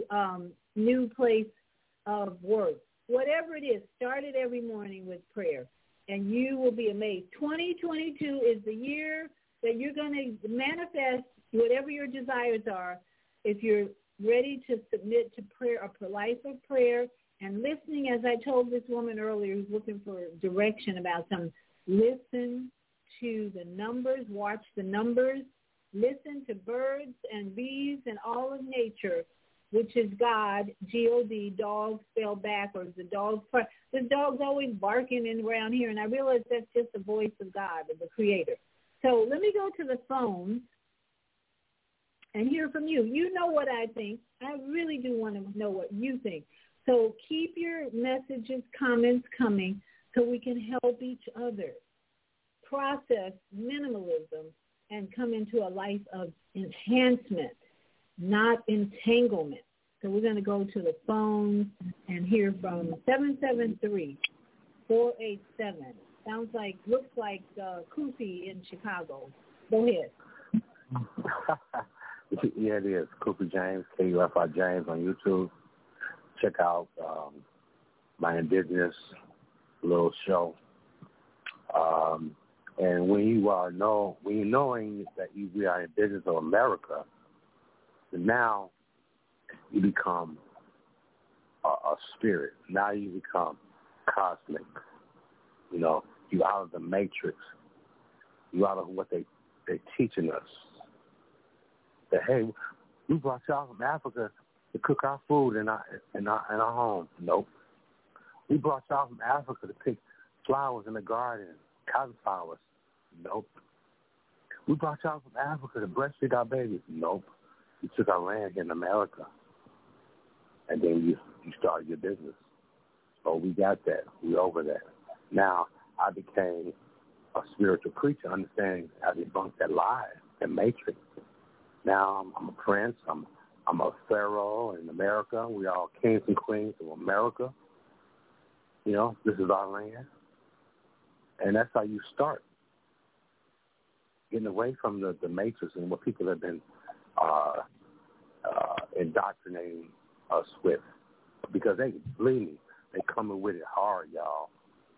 new place of work. Whatever it is, start it every morning with prayer, and you will be amazed. 2022 is the year that you're going to manifest whatever your desires are if you're ready to submit to prayer, a life of prayer, and listening, as I told this woman earlier who's looking for direction about something, listen to the numbers, watch the numbers, listen to birds and bees and all of nature, which is God, G-O-D, dog spelled backwards. The dog's always barking in around here, and I realize that's just the voice of God, of the Creator. So let me go to the phone and hear from you. You know what I think. I really do want to know what you think. So keep your messages, comments coming so we can help each other process minimalism and come into a life of enhancement, not entanglement. So we're going to go to the phone and hear from 773-487. Looks like Koopy in Chicago. Go ahead. Yeah, it is. Koopy James, K-U-F-I James on YouTube. Check out my indigenous little show. And when you're knowing that we are indigenous of America, And now you become a spirit. Now you become cosmic. You know, you out of the matrix. You out of what they're teaching us. That, hey, we brought y'all from Africa to cook our food in our home. Nope. We brought y'all from Africa to pick flowers in the garden, cotton flowers. Nope. We brought y'all from Africa to breastfeed our babies. Nope. You took our land here in America, and then you started your business. So we got that. We over that. Now I became a spiritual creature, understanding how to debunk that lie, that matrix. Now I'm a prince. I'm a pharaoh in America. We are all kings and queens of America. You know, this is our land, and that's how you start getting away from the matrix and what people have been indoctrinating us with. Because they, believe me, they coming with it hard, y'all.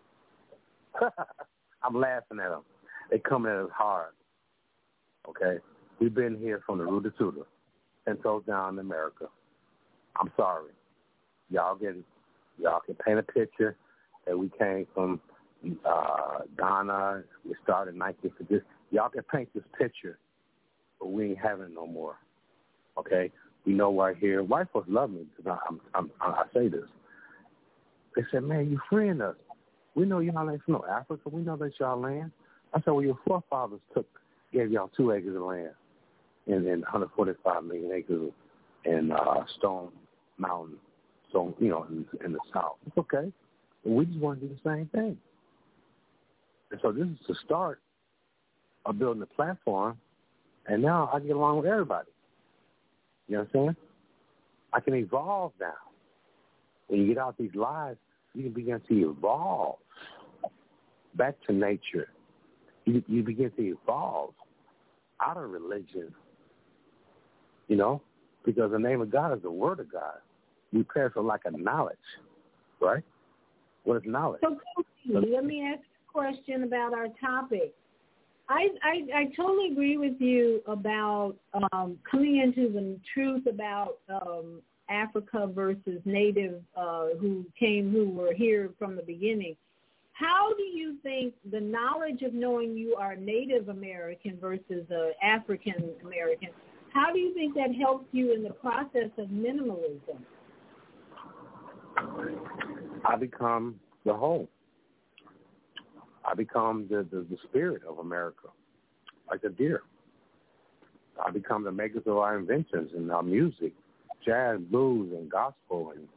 I'm laughing at them. They coming at us hard. Okay? We've been here from the Ruta Tuta, 10 toes down in America. I'm sorry. Y'all can paint a picture that we came from Ghana. We started in 1950. Y'all can paint this picture, but we ain't having it no more. Okay? We know right here. White folks love me because I say this. They said, man, you freeing us. We know y'all ain't from no Africa. We know that's y'all land. I said, well, your forefathers gave y'all 2 acres of land in 145 million acres in Stone Mountain, so in the South. It's okay. And we just want to do the same thing. And so this is the start of building a platform, and now I get along with everybody. You know what I'm saying? I can evolve now. When you get out these lies, you can begin to evolve back to nature. You begin to evolve out of religion, you know, because the name of God is the word of God. We perish for lack of knowledge, right? What is knowledge? So, let me ask a question about our topic. I totally agree with you about coming into the truth about Africa versus native who were here from the beginning. How do you think the knowledge of knowing you are Native American versus African American, how do you think that helps you in the process of minimalism? I become the whole. I become the spirit of America, like a deer. I become the makers of our inventions and our music, jazz, blues, and gospel, and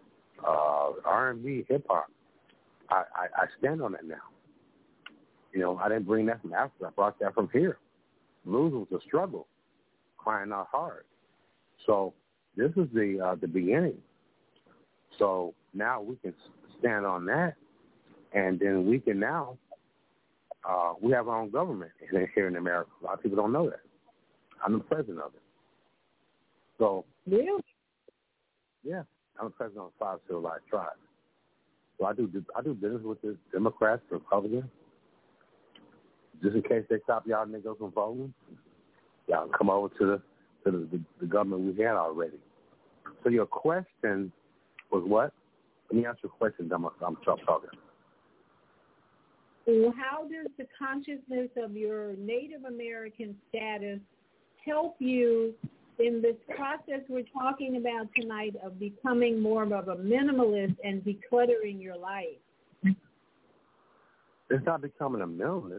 R&B, hip-hop. I stand on that now. You know, I didn't bring that from Africa. I brought that from here. Blues was a struggle, crying out hard. So this is the beginning. So now we can stand on that, and then we can now, we have our own government here in America. A lot of people don't know that. I'm the president of it. So, really? Yeah, I'm the president of 5 civilized tribes. So I do business with the Democrats, Republicans. Just in case they stop y'all niggas from voting, y'all come over to the government we had already. So your question was what? Let me ask you a question. I'm talking. Well, how does the consciousness of your Native American status help you in this process we're talking about tonight of becoming more of a minimalist and decluttering your life? It's not becoming a minimalist.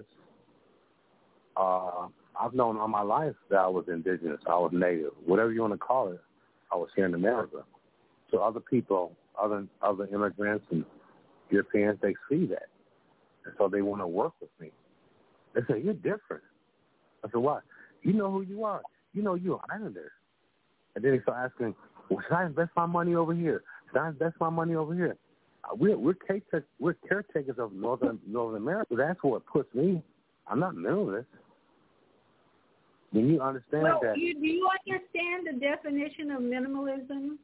I've known all my life that I was indigenous, I was native, whatever you want to call it. I was here in America. So other people, other immigrants and Europeans, they see that. And so they want to work with me. They say, you're different. I said, why? You know who you are. You know you're an islander. And then they start asking, well, should I invest my money over here? Should I invest my money over here? We're caretakers of Northern America. That's what puts me. I'm not minimalist. When you understand that. Do you understand the definition of minimalism?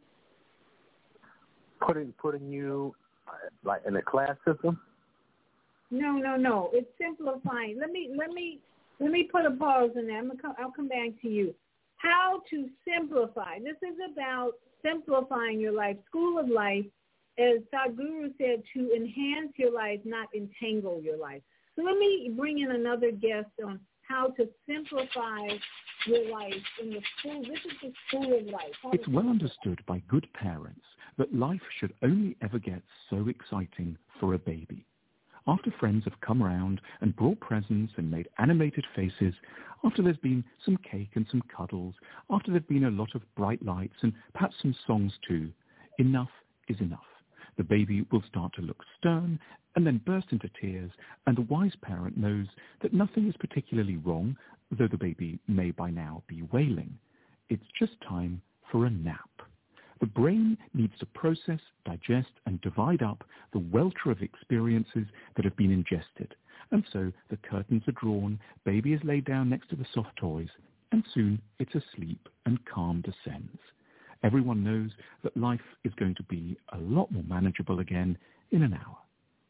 Putting you like in a class system? No. It's simplifying. Let me put a pause in that. I'll come back to you. how to simplify. This is about simplifying your life. School of Life, as Sadhguru said, to enhance your life, not entangle your life. So let me bring in another guest on how to simplify your life in the school. This is the School of Life. It's well understood by good parents that life should only ever get so exciting for a baby. After friends have come round and brought presents and made animated faces, after there's been some cake and some cuddles, after there've been a lot of bright lights and perhaps some songs too, enough is enough. The baby will start to look stern and then burst into tears, and the wise parent knows that nothing is particularly wrong, though the baby may by now be wailing. It's just time for a nap. The brain needs to process, digest, and divide up the welter of experiences that have been ingested. And so the curtains are drawn, baby is laid down next to the soft toys, and soon it's asleep and calm descends. Everyone knows that life is going to be a lot more manageable again in an hour.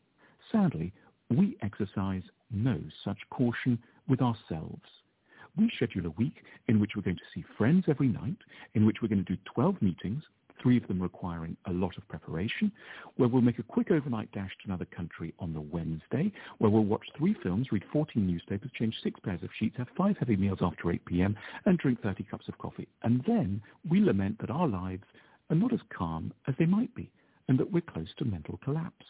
Sadly, we exercise no such caution with ourselves. We schedule a week in which we're going to see friends every night, in which we're going to do 12 meetings, 3 of them requiring a lot of preparation, where we'll make a quick overnight dash to another country on the Wednesday, where we'll watch 3 films, read 14 newspapers, change 6 pairs of sheets, have 5 heavy meals after 8 p.m., and drink 30 cups of coffee. And then we lament that our lives are not as calm as they might be, and that we're close to mental collapse.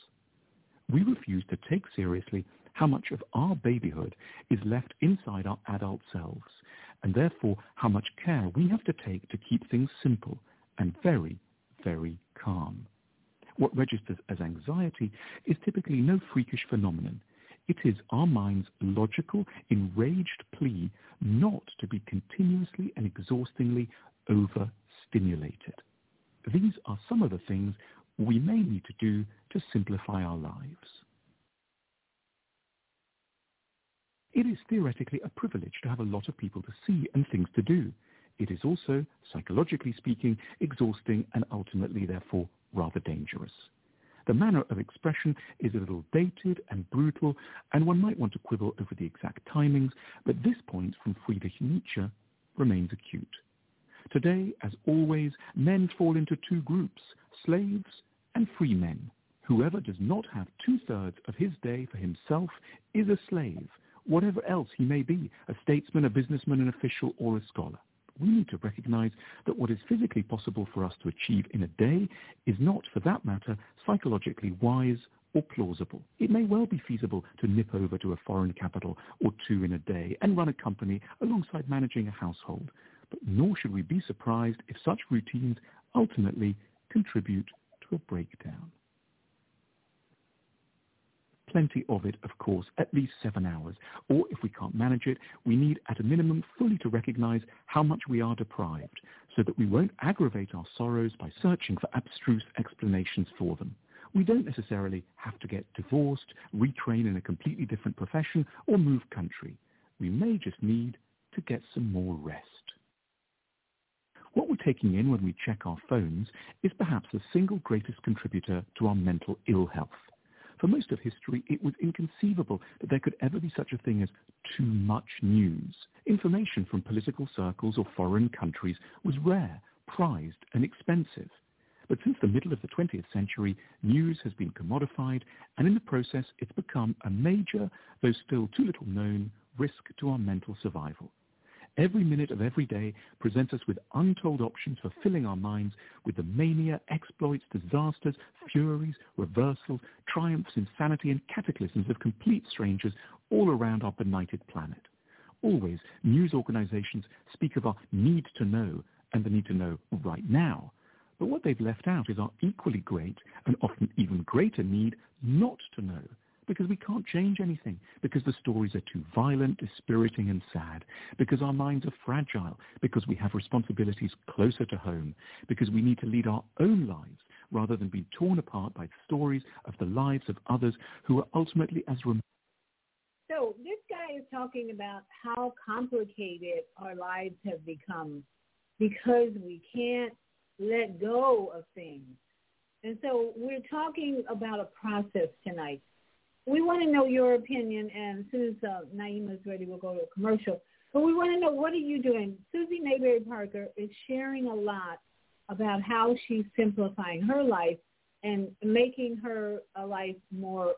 We refuse to take seriously how much of our babyhood is left inside our adult selves, and therefore how much care we have to take to keep things simple and very, very calm. What registers as anxiety is typically no freakish phenomenon. It is our mind's logical, enraged plea not to be continuously and exhaustingly overstimulated. These are some of the things we may need to do to simplify our lives. It is theoretically a privilege to have a lot of people to see and things to do. It is also, psychologically speaking, exhausting and ultimately, therefore, rather dangerous. The manner of expression is a little dated and brutal, and one might want to quibble over the exact timings, but this point from Friedrich Nietzsche remains acute. Today, as always, men fall into 2 groups, slaves and free men. Whoever does not have 2/3 of his day for himself is a slave, whatever else he may be, a statesman, a businessman, an official, or a scholar. We need to recognize that what is physically possible for us to achieve in a day is not, for that matter, psychologically wise or plausible. It may well be feasible to nip over to a foreign capital or 2 in a day and run a company alongside managing a household, but nor should we be surprised if such routines ultimately contribute to a breakdown. Plenty of it, of course, at least 7 hours, or if we can't manage it, we need at a minimum fully to recognize how much we are deprived, so that we won't aggravate our sorrows by searching for abstruse explanations for them. We don't necessarily have to get divorced, retrain in a completely different profession, or move country. We may just need to get some more rest. What we're taking in when we check our phones is perhaps the single greatest contributor to our mental ill health. For most of history, it was inconceivable that there could ever be such a thing as too much news. Information from political circles or foreign countries was rare, prized, and expensive. But since the middle of the 20th century, news has been commodified, and in the process, it's become a major, though still too little known, risk to our mental survival. Every minute of every day presents us with untold options for filling our minds with the mania, exploits, disasters, furies, reversals, triumphs, insanity, and cataclysms of complete strangers all around our benighted planet. Always, news organizations speak of our need to know and the need to know right now. But what they've left out is our equally great and often even greater need not to know, because we can't change anything, because the stories are too violent, dispiriting, and sad, because our minds are fragile, because we have responsibilities closer to home, because we need to lead our own lives rather than be torn apart by stories of the lives of others who are ultimately as remote. So this guy is talking about how complicated our lives have become because we can't let go of things. And so we're talking about a process tonight. We want to know your opinion, and as soon as Naima is ready, we'll go to a commercial. But we want to know, what are you doing? Susie Mayberry Parker is sharing a lot about how she's simplifying her life and making her life more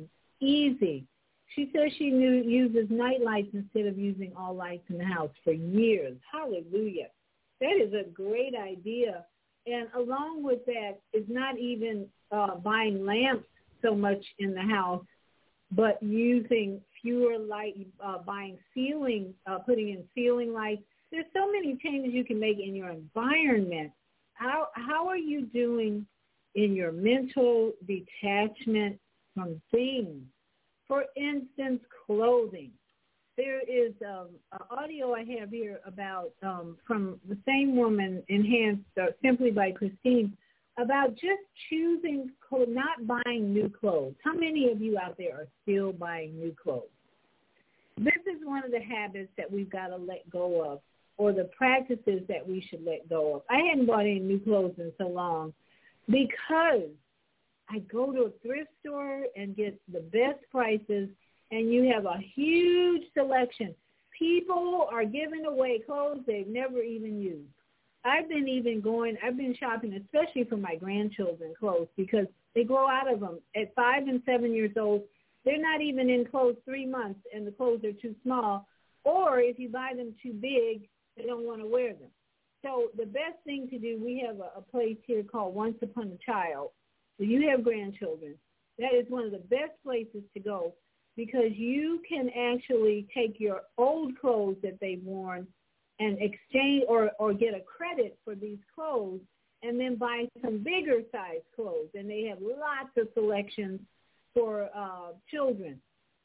easy. She says she uses night lights instead of using all lights in the house for years. Hallelujah. That is a great idea. And along with that is not even buying lamps so much in the house, but using fewer light, buying ceiling, putting in ceiling lights. There's so many changes you can make in your environment. How are you doing in your mental detachment from things? For instance, clothing. There is an audio I have here about from the same woman, Enhanced Simply by Christine, about just choosing, not buying new clothes. How many of you out there are still buying new clothes? This is one of the habits that we've got to let go of, or the practices that we should let go of. I hadn't bought any new clothes in so long because I go to a thrift store and get the best prices, and you have a huge selection. People are giving away clothes they've never even used. I've been shopping, especially for my grandchildren, clothes, because they grow out of them. At 5 and 7 years old, they're not even in clothes 3 months, and the clothes are too small. Or if you buy them too big, they don't want to wear them. So the best thing to do, we have a place here called Once Upon a Child. If you have grandchildren, that is one of the best places to go, because you can actually take your old clothes that they've worn and exchange or get a credit for these clothes and then buy some bigger size clothes. And they have lots of selections for children.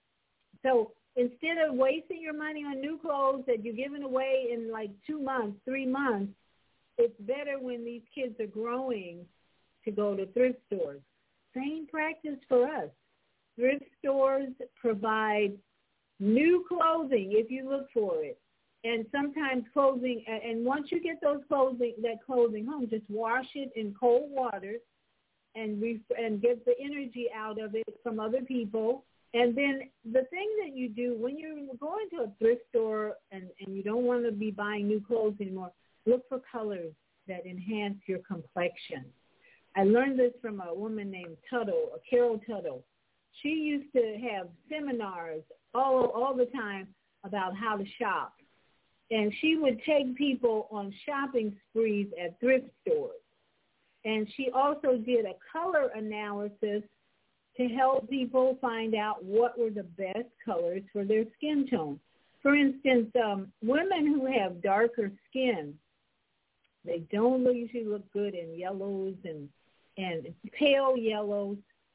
So instead of wasting your money on new clothes that you're giving away in like 2 months, 3 months, it's better when these kids are growing to go to thrift stores. Same practice for us. Thrift stores provide new clothing if you look for it. And sometimes clothing, and once you get that clothing home, just wash it in cold water and get the energy out of it from other people. And then the thing that you do when you're going to a thrift store and you don't want to be buying new clothes anymore, look for colors that enhance your complexion. I learned this from a woman named Tuttle, Carol Tuttle. She used to have seminars all the time about how to shop. And she would take people on shopping sprees at thrift stores. And she also did a color analysis to help people find out what were the best colors for their skin tone. For instance, women who have darker skin, they don't usually look good in yellows and pale yellows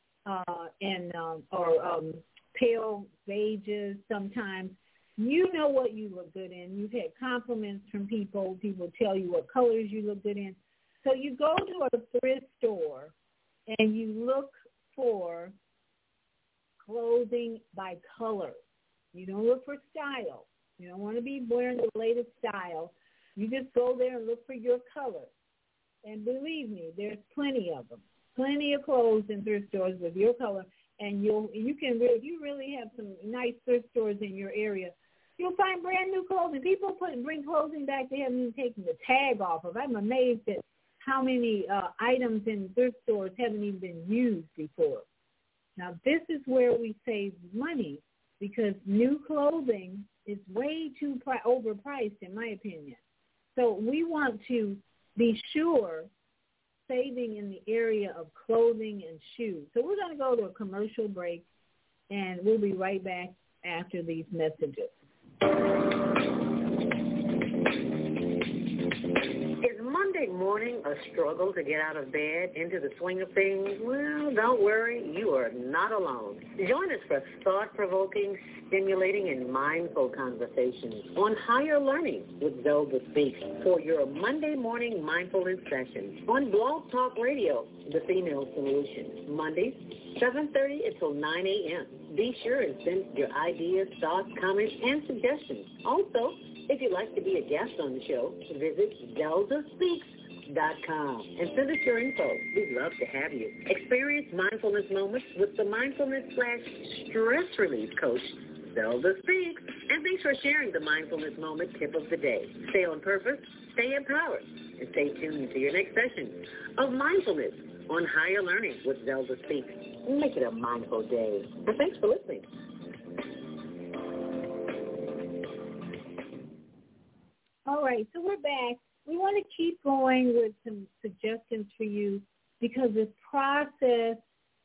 or pale beiges sometimes. You know what you look good in. You've had compliments from people. People tell you what colors you look good in. So you go to a thrift store and you look for clothing by color. You don't look for style. You don't want to be wearing the latest style. You just go there and look for your color. And believe me, there's plenty of them. Plenty of clothes in thrift stores with your color. And if you really have some nice thrift stores in your area, you'll find brand new clothing. People bring clothing back they haven't even taken the tag off of. I'm amazed at how many items in thrift stores haven't even been used before. Now, this is where we save money, because new clothing is way too overpriced, in my opinion. So we want to be sure saving in the area of clothing and shoes. So we're going to go to a commercial break, and we'll be right back after these messages. Is Monday morning a struggle to get out of bed into the swing of things? Well, don't worry, you are not alone. Join us for thought-provoking, stimulating, and mindful conversations on higher learning with Zelda Speaks for your Monday morning mindfulness session on Blog Talk Radio, The Female Solution, Mondays, 7:30 until 9 a.m. Be sure and send your ideas, thoughts, comments, and suggestions. Also, if you'd like to be a guest on the show, visit ZeldaSpeaks.com and send us your info. We'd love to have you. Experience mindfulness moments with the Mindfulness/Stress Relief Coach, Zelda Speaks. And thanks for sharing the Mindfulness Moment tip of the day. Stay on purpose, stay empowered, and stay tuned to your next session of Mindfulness on Higher Learning with Zelda Speaks. Make it a mindful day. And thanks for listening. All right, so we're back. We want to keep going with some suggestions for you because the process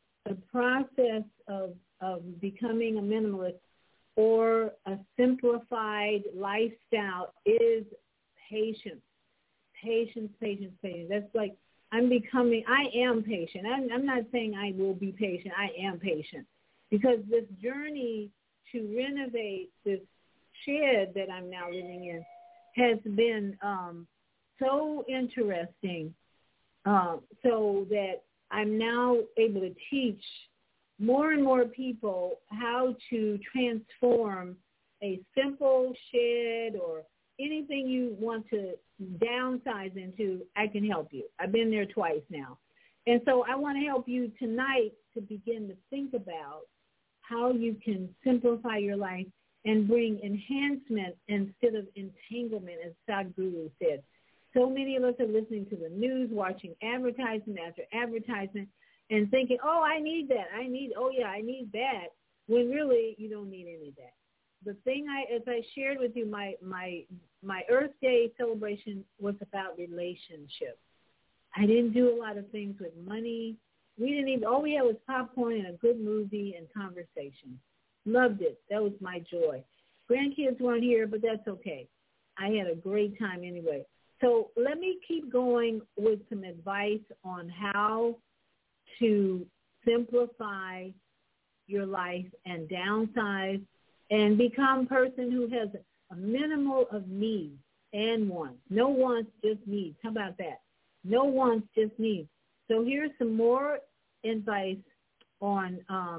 of becoming a minimalist or a simplified lifestyle is patience. Patience. That's like I am patient. I'm not saying I will be patient. I am patient because this journey to renovate this shed that I'm now living in has been so interesting so that I'm now able to teach more and more people how to transform a simple shed or anything you want to downsize into. I can help you. I've been there twice now. And so I want to help you tonight to begin to think about how you can simplify your life and bring enhancement instead of entanglement, as Sadhguru said. So many of us are listening to the news, watching advertisement after advertisement, and thinking, oh, I need that. I need that, when really you don't need any of that. The thing as I shared with you, my Earth Day celebration was about relationships. I didn't do a lot of things with money. All we had was popcorn and a good movie and conversation. Loved it. That was my joy. Grandkids weren't here, but that's okay. I had a great time anyway. So let me keep going with some advice on how to simplify your life and downsize and become a person who has a minimal of needs and wants. No wants, just needs. How about that? No wants, just needs. So here's some more advice on,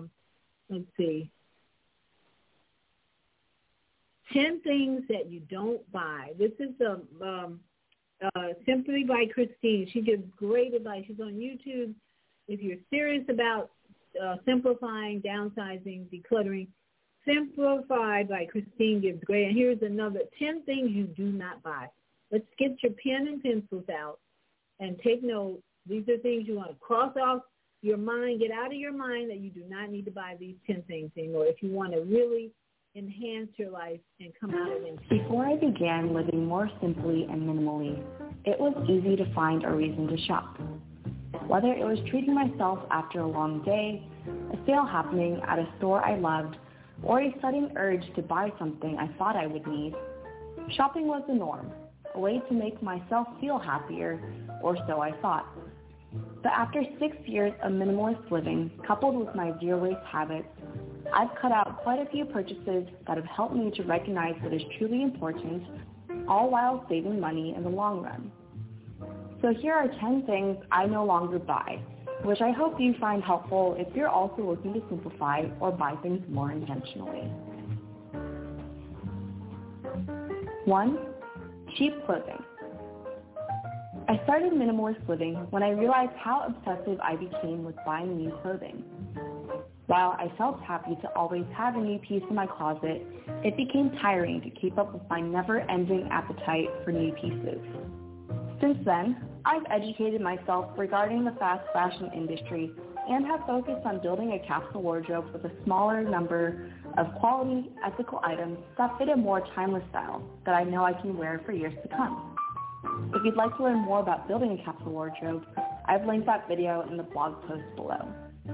10 things that you don't buy. This is Simply by Christine. She gives great advice. She's on YouTube. If you're serious about simplifying, downsizing, decluttering, Simplify by Christine gives great. And here's another 10 things you do not buy. Let's get your pen and pencils out and take note. These are things you want to cross off your mind. Get out of your mind that you do not need to buy these 10 things anymore if you want to really enhance your life and come out of it. Before I began living more simply and minimally, it was easy to find a reason to shop. Whether it was treating myself after a long day, a sale happening at a store I loved, or a sudden urge to buy something I thought I would need, shopping was the norm, a way to make myself feel happier, or so I thought. But after 6 years of minimalist living, coupled with my zero waste habits, I've cut out quite a few purchases that have helped me to recognize what is truly important, all while saving money in the long run. So here are 10 things I no longer buy, which I hope you find helpful if you're also looking to simplify or buy things more intentionally. 1. Cheap clothing. I started minimalist living when I realized how obsessive I became with buying new clothing. While I felt happy to always have a new piece in my closet, it became tiring to keep up with my never-ending appetite for new pieces. Since then, I've educated myself regarding the fast fashion industry and have focused on building a capsule wardrobe with a smaller number of quality, ethical items that fit a more timeless style that I know I can wear for years to come. If you'd like to learn more about building a capsule wardrobe, I've linked that video in the blog post below.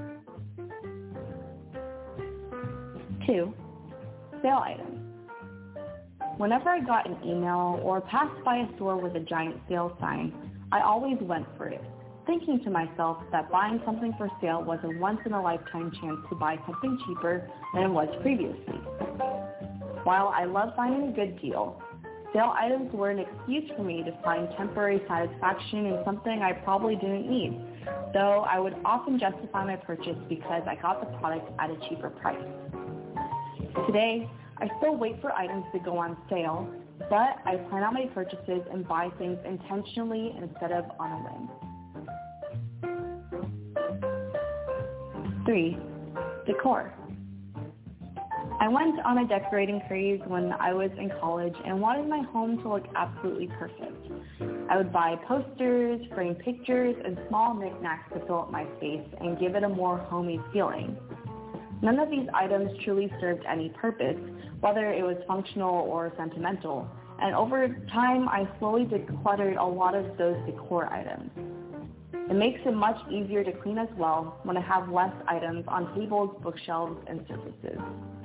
2. Sale items. Whenever I got an email or passed by a store with a giant sale sign, I always went for it, thinking to myself that buying something for sale was a once-in-a-lifetime chance to buy something cheaper than it was previously. While I love finding a good deal, sale items were an excuse for me to find temporary satisfaction in something I probably didn't need, though I would often justify my purchase because I got the product at a cheaper price. Today, I still wait for items to go on sale, but I plan out my purchases and buy things intentionally instead of on a whim. 3. Decor. I went on a decorating craze when I was in college and wanted my home to look absolutely perfect. I would buy posters, frame pictures, and small knickknacks to fill up my space and give it a more homey feeling. None of these items truly served any purpose, whether it was functional or sentimental, and over time I slowly decluttered a lot of those decor items. It makes it much easier to clean as well when I have less items on tables, bookshelves, and surfaces.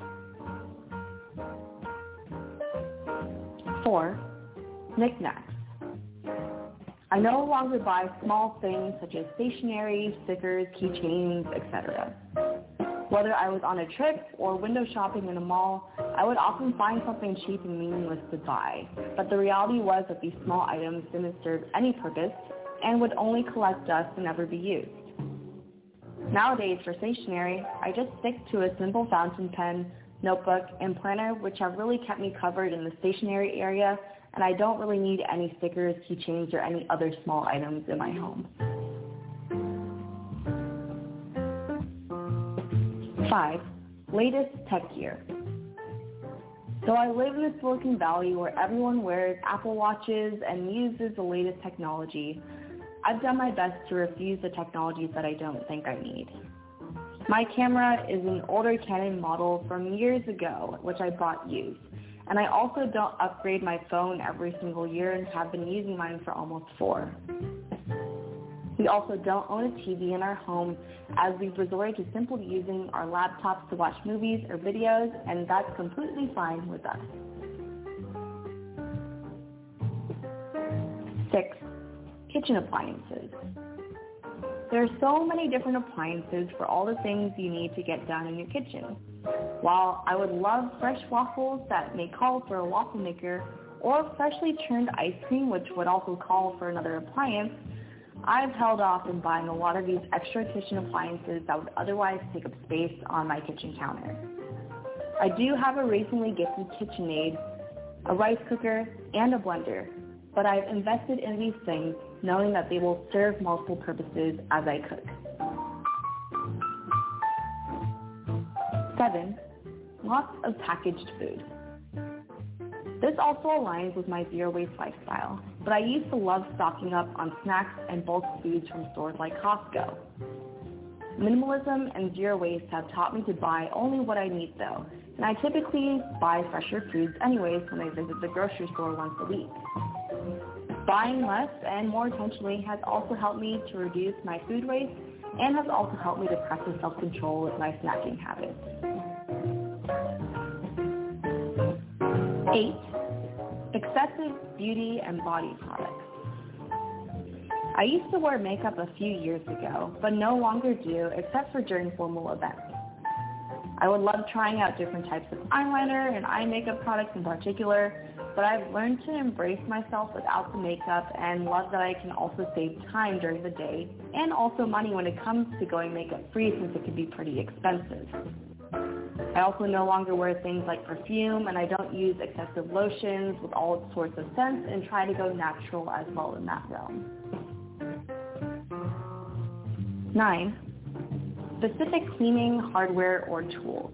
4. Knickknacks. I no longer buy small things such as stationery, stickers, keychains, etc. Whether I was on a trip or window shopping in a mall, I would often find something cheap and meaningless to buy. But the reality was that these small items didn't serve any purpose and would only collect dust and never be used. Nowadays, for stationery, I just stick to a simple fountain pen, notebook, and planner, which have really kept me covered in the stationery area, and I don't really need any stickers, keychains, or any other small items in my home. 5. Latest tech gear. So I live in the Silicon Valley where everyone wears Apple Watches and uses the latest technology. I've done my best to refuse the technologies that I don't think I need. My camera is an older Canon model from years ago, which I bought used. And I also don't upgrade my phone every single year and have been using mine for almost 4. We also don't own a TV in our home as we've resorted to simply using our laptops to watch movies or videos, and that's completely fine with us. 6. Kitchen appliances. There are so many different appliances for all the things you need to get done in your kitchen. While I would love fresh waffles that may call for a waffle maker, or freshly churned ice cream which would also call for another appliance, I've held off in buying a lot of these extra kitchen appliances that would otherwise take up space on my kitchen counter. I do have a recently gifted KitchenAid, a rice cooker, and a blender, but I've invested in these things knowing that they will serve multiple purposes as I cook. 7. Lots of packaged food. This also aligns with my zero-waste lifestyle, but I used to love stocking up on snacks and bulk foods from stores like Costco. Minimalism and zero waste have taught me to buy only what I need though, and I typically buy fresher foods anyways when I visit the grocery store once a week. Buying less and more intentionally has also helped me to reduce my food waste and has also helped me to practice self-control with my snacking habits. 8. Excessive beauty and body products. I used to wear makeup a few years ago, but no longer do except for during formal events. I would love trying out different types of eyeliner and eye makeup products in particular, but I've learned to embrace myself without the makeup and love that I can also save time during the day and also money when it comes to going makeup free since it can be pretty expensive. I also no longer wear things like perfume, and I don't use excessive lotions with all sorts of scents and try to go natural as well in that realm. 9. Specific cleaning hardware or tools.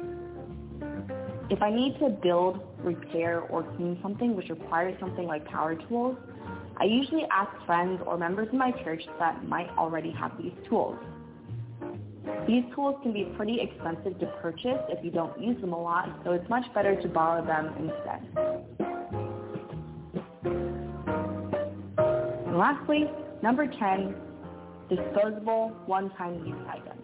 If I need to build, repair, or clean something which requires something like power tools, I usually ask friends or members of my church that might already have these tools. These tools can be pretty expensive to purchase if you don't use them a lot, so it's much better to borrow them instead. And lastly, number 10, disposable one-time use items.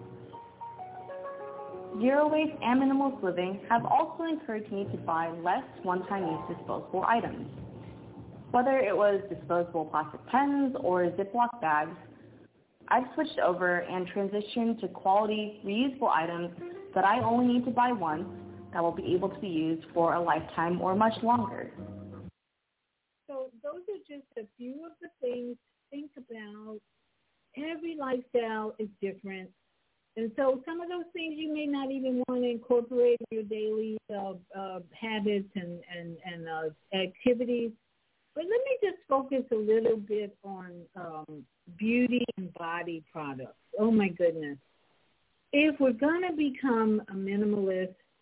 Zero waste and minimalist living have also encouraged me to buy less one-time use disposable items. Whether it was disposable plastic pens or Ziploc bags, I've switched over and transitioned to quality, reusable items that I only need to buy once that will be able to be used for a lifetime or much longer. So those are just a few of the things to think about. Every lifestyle is different. And so some of those things you may not even want to incorporate in your daily habits and activities. But let me just focus a little bit on beauty and body products. Oh, my goodness. If we're going to become a minimalist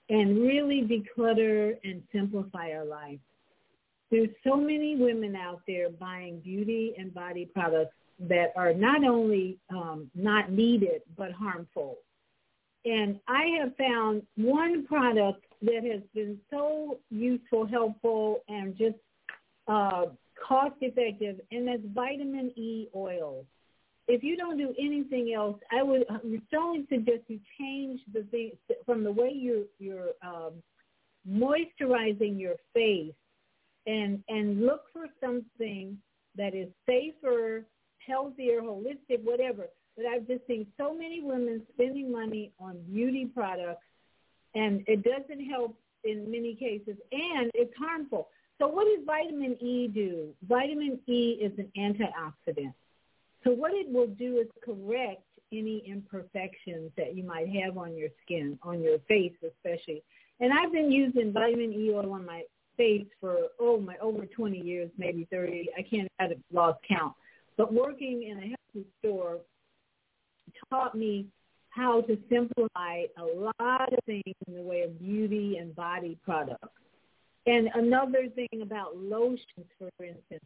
and really declutter and simplify our life. There's so many women out there buying beauty and body products that are not only not needed, but harmful. And I have found one product that has been so useful, helpful, and just cost-effective, and that's vitamin E oil. If you don't do anything else, I would strongly suggest you change the thing from the way you're moisturizing your face, and look for something that is safer, healthier, holistic, whatever. But I've just seen so many women spending money on beauty products, and it doesn't help in many cases, and it's harmful. So what does vitamin E do? Vitamin E is an antioxidant. So what it will do is correct any imperfections that you might have on your skin, on your face especially. And I've been using vitamin E oil on my face for, over 20 years, maybe 30. I've lost count. But working in a health store taught me how to simplify a lot of things in the way of beauty and body products. And another thing about lotions, for instance,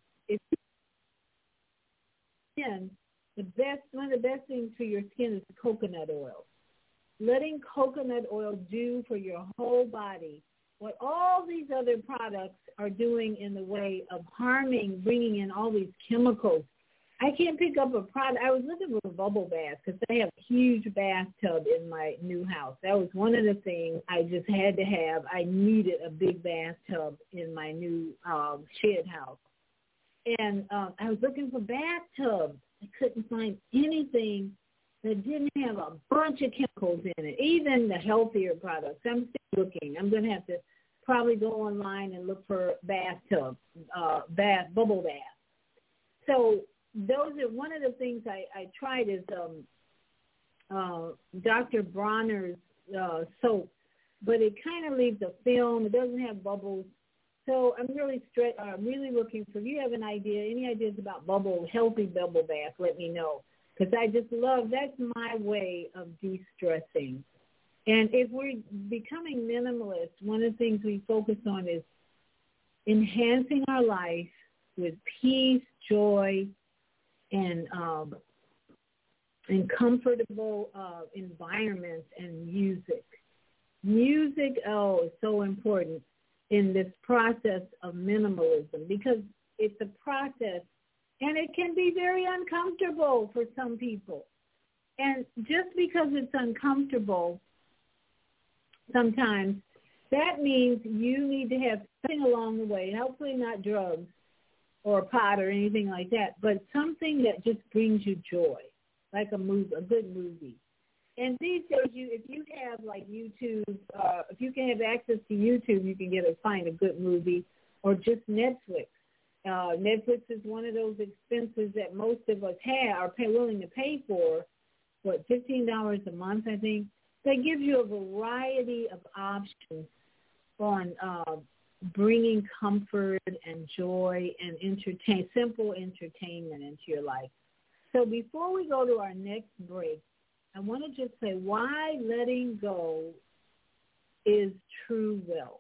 one of the best things for your skin is coconut oil. Letting coconut oil do for your whole body what all these other products are doing in the way of harming, bringing in all these chemicals. I can't pick up a product. I was looking for a bubble bath because I have a huge bathtub in my new house. That was one of the things I just had to have. I needed a big bathtub in my new shed house. And I was looking for bathtubs. I couldn't find anything that didn't have a bunch of chemicals in it, even the healthier products. I'm still looking. I'm going to have to probably go online and look for bathtub, bubble bath. So those are one of the things I tried is Dr. Bronner's soap, but it kind of leaves a film. It doesn't have bubbles. So I'm really looking for, if you have any ideas about healthy bubble bath, let me know. Because I just love, that's my way of de-stressing. And if we're becoming minimalist, one of the things we focus on is enhancing our life with peace, joy, and comfortable environments and music. Music, is so important in this process of minimalism because it's a process and it can be very uncomfortable for some people. And just because it's uncomfortable sometimes, that means you need to have something along the way, hopefully not drugs or pot or anything like that, but something that just brings you joy, like a good movie. And these days, if you have like YouTube, if you can have access to YouTube, you can find a good movie, or just Netflix. Netflix is one of those expenses that most of us are willing to pay for. What, $15 a month, I think. That gives you a variety of options on bringing comfort and joy and simple entertainment into your life. So before we go to our next break, I want to just say why letting go is true wealth.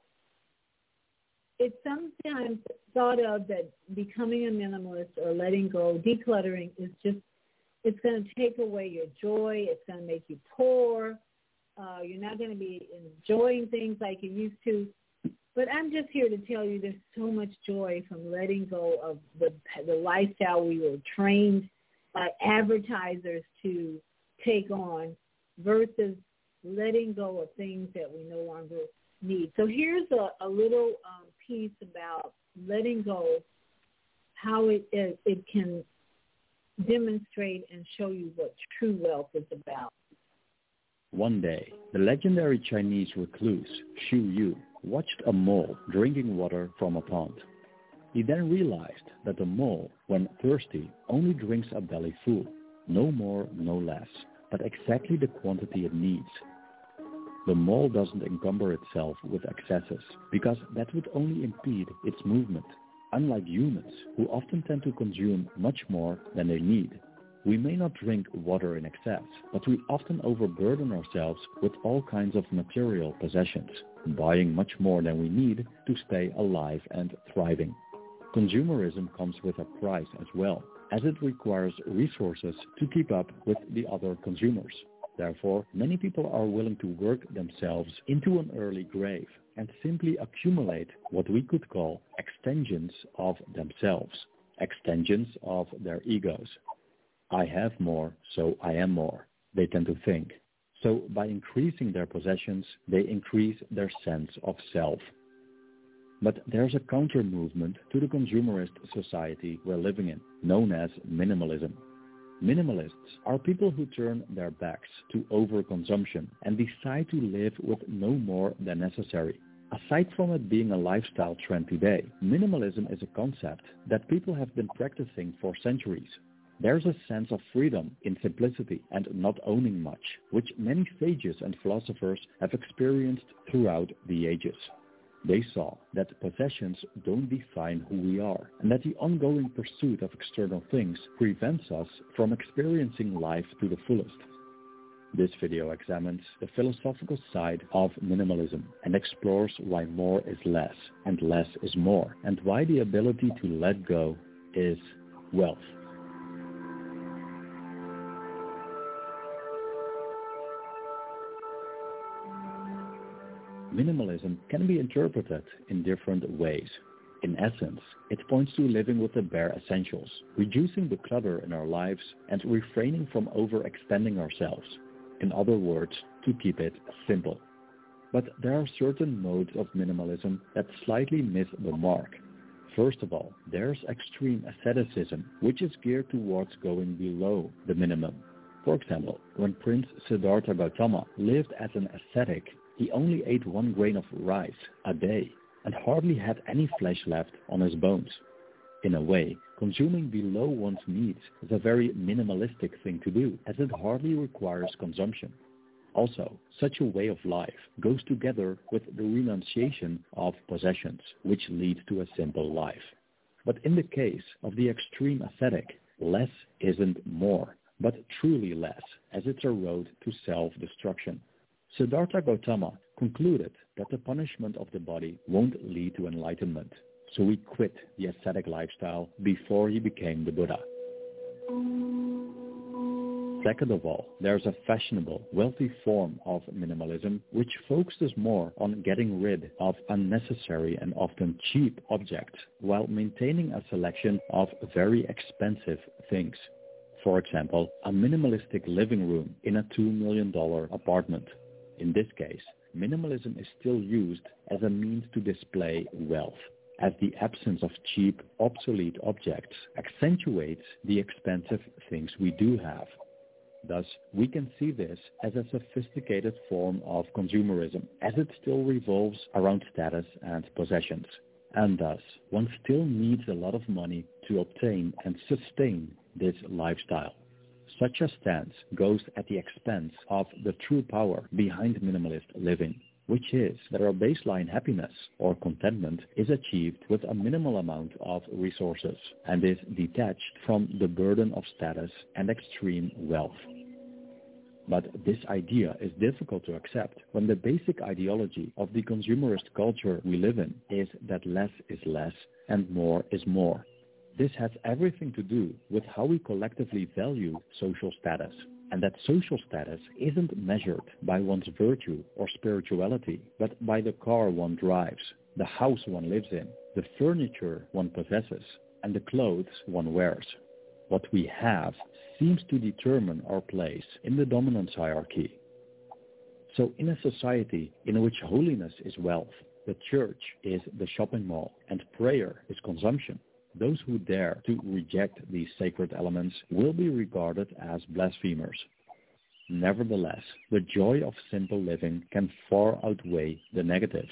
It's sometimes thought of that becoming a minimalist or letting go, decluttering is just, it's going to take away your joy. It's going to make you poor. You're not going to be enjoying things like you used to. But I'm just here to tell you there's so much joy from letting go of the lifestyle we were trained by advertisers to take on versus letting go of things that we no longer need. So here's a little piece about letting go, how it can demonstrate and show you what true wealth is about. One day, the legendary Chinese recluse Xu Yu watched a mole drinking water from a pond. He then realized that the mole, when thirsty, only drinks a belly full, no more, no less, but exactly the quantity it needs. The mole doesn't encumber itself with excesses, because that would only impede its movement, unlike humans, who often tend to consume much more than they need. We may not drink water in excess, but we often overburden ourselves with all kinds of material possessions, buying much more than we need to stay alive and thriving. Consumerism comes with a price as well, as it requires resources to keep up with the other consumers. Therefore, many people are willing to work themselves into an early grave and simply accumulate what we could call extensions of themselves, extensions of their egos. I have more, so I am more, they tend to think. So by increasing their possessions, they increase their sense of self. But there's a counter-movement to the consumerist society we're living in, known as minimalism. Minimalists are people who turn their backs to overconsumption and decide to live with no more than necessary. Aside from it being a lifestyle trend today, minimalism is a concept that people have been practicing for centuries. There's a sense of freedom in simplicity and not owning much, which many sages and philosophers have experienced throughout the ages. They saw that possessions don't define who we are, and that the ongoing pursuit of external things prevents us from experiencing life to the fullest. This video examines the philosophical side of minimalism and explores why more is less and less is more, and why the ability to let go is wealth. Minimalism can be interpreted in different ways. In essence, it points to living with the bare essentials, reducing the clutter in our lives and refraining from overextending ourselves. In other words, to keep it simple. But there are certain modes of minimalism that slightly miss the mark. First of all, there's extreme asceticism, which is geared towards going below the minimum. For example, when Prince Siddhartha Gautama lived as an ascetic, he only ate 1 grain of rice a day and hardly had any flesh left on his bones. In a way, consuming below one's needs is a very minimalistic thing to do, as it hardly requires consumption. Also, such a way of life goes together with the renunciation of possessions, which leads to a simple life. But in the case of the extreme ascetic, less isn't more, but truly less, as it's a road to self-destruction. Siddhartha Gautama concluded that the punishment of the body won't lead to enlightenment, so he quit the ascetic lifestyle before he became the Buddha. Second of all, there's a fashionable, wealthy form of minimalism which focuses more on getting rid of unnecessary and often cheap objects while maintaining a selection of very expensive things. For example, a minimalistic living room in a $2 million apartment. In this case, minimalism is still used as a means to display wealth, as the absence of cheap, obsolete objects accentuates the expensive things we do have. Thus, we can see this as a sophisticated form of consumerism, as it still revolves around status and possessions. And thus, one still needs a lot of money to obtain and sustain this lifestyle. Such a stance goes at the expense of the true power behind minimalist living, which is that our baseline happiness or contentment is achieved with a minimal amount of resources and is detached from the burden of status and extreme wealth. But this idea is difficult to accept when the basic ideology of the consumerist culture we live in is that less is less and more is more. This has everything to do with how we collectively value social status, and that social status isn't measured by one's virtue or spirituality, but by the car one drives, the house one lives in, the furniture one possesses, and the clothes one wears. What we have seems to determine our place in the dominance hierarchy. So in a society in which holiness is wealth, the church is the shopping mall, and prayer is consumption, those who dare to reject these sacred elements will be regarded as blasphemers. Nevertheless, the joy of simple living can far outweigh the negatives.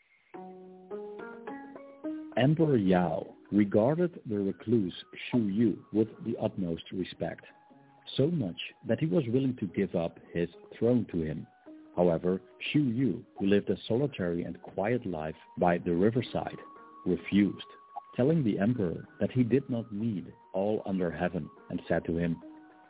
Emperor Yao regarded the recluse Xu Yu with the utmost respect, so much that he was willing to give up his throne to him. However, Xu Yu, who lived a solitary and quiet life by the riverside, refused, telling the emperor that he did not need all under heaven, and said to him,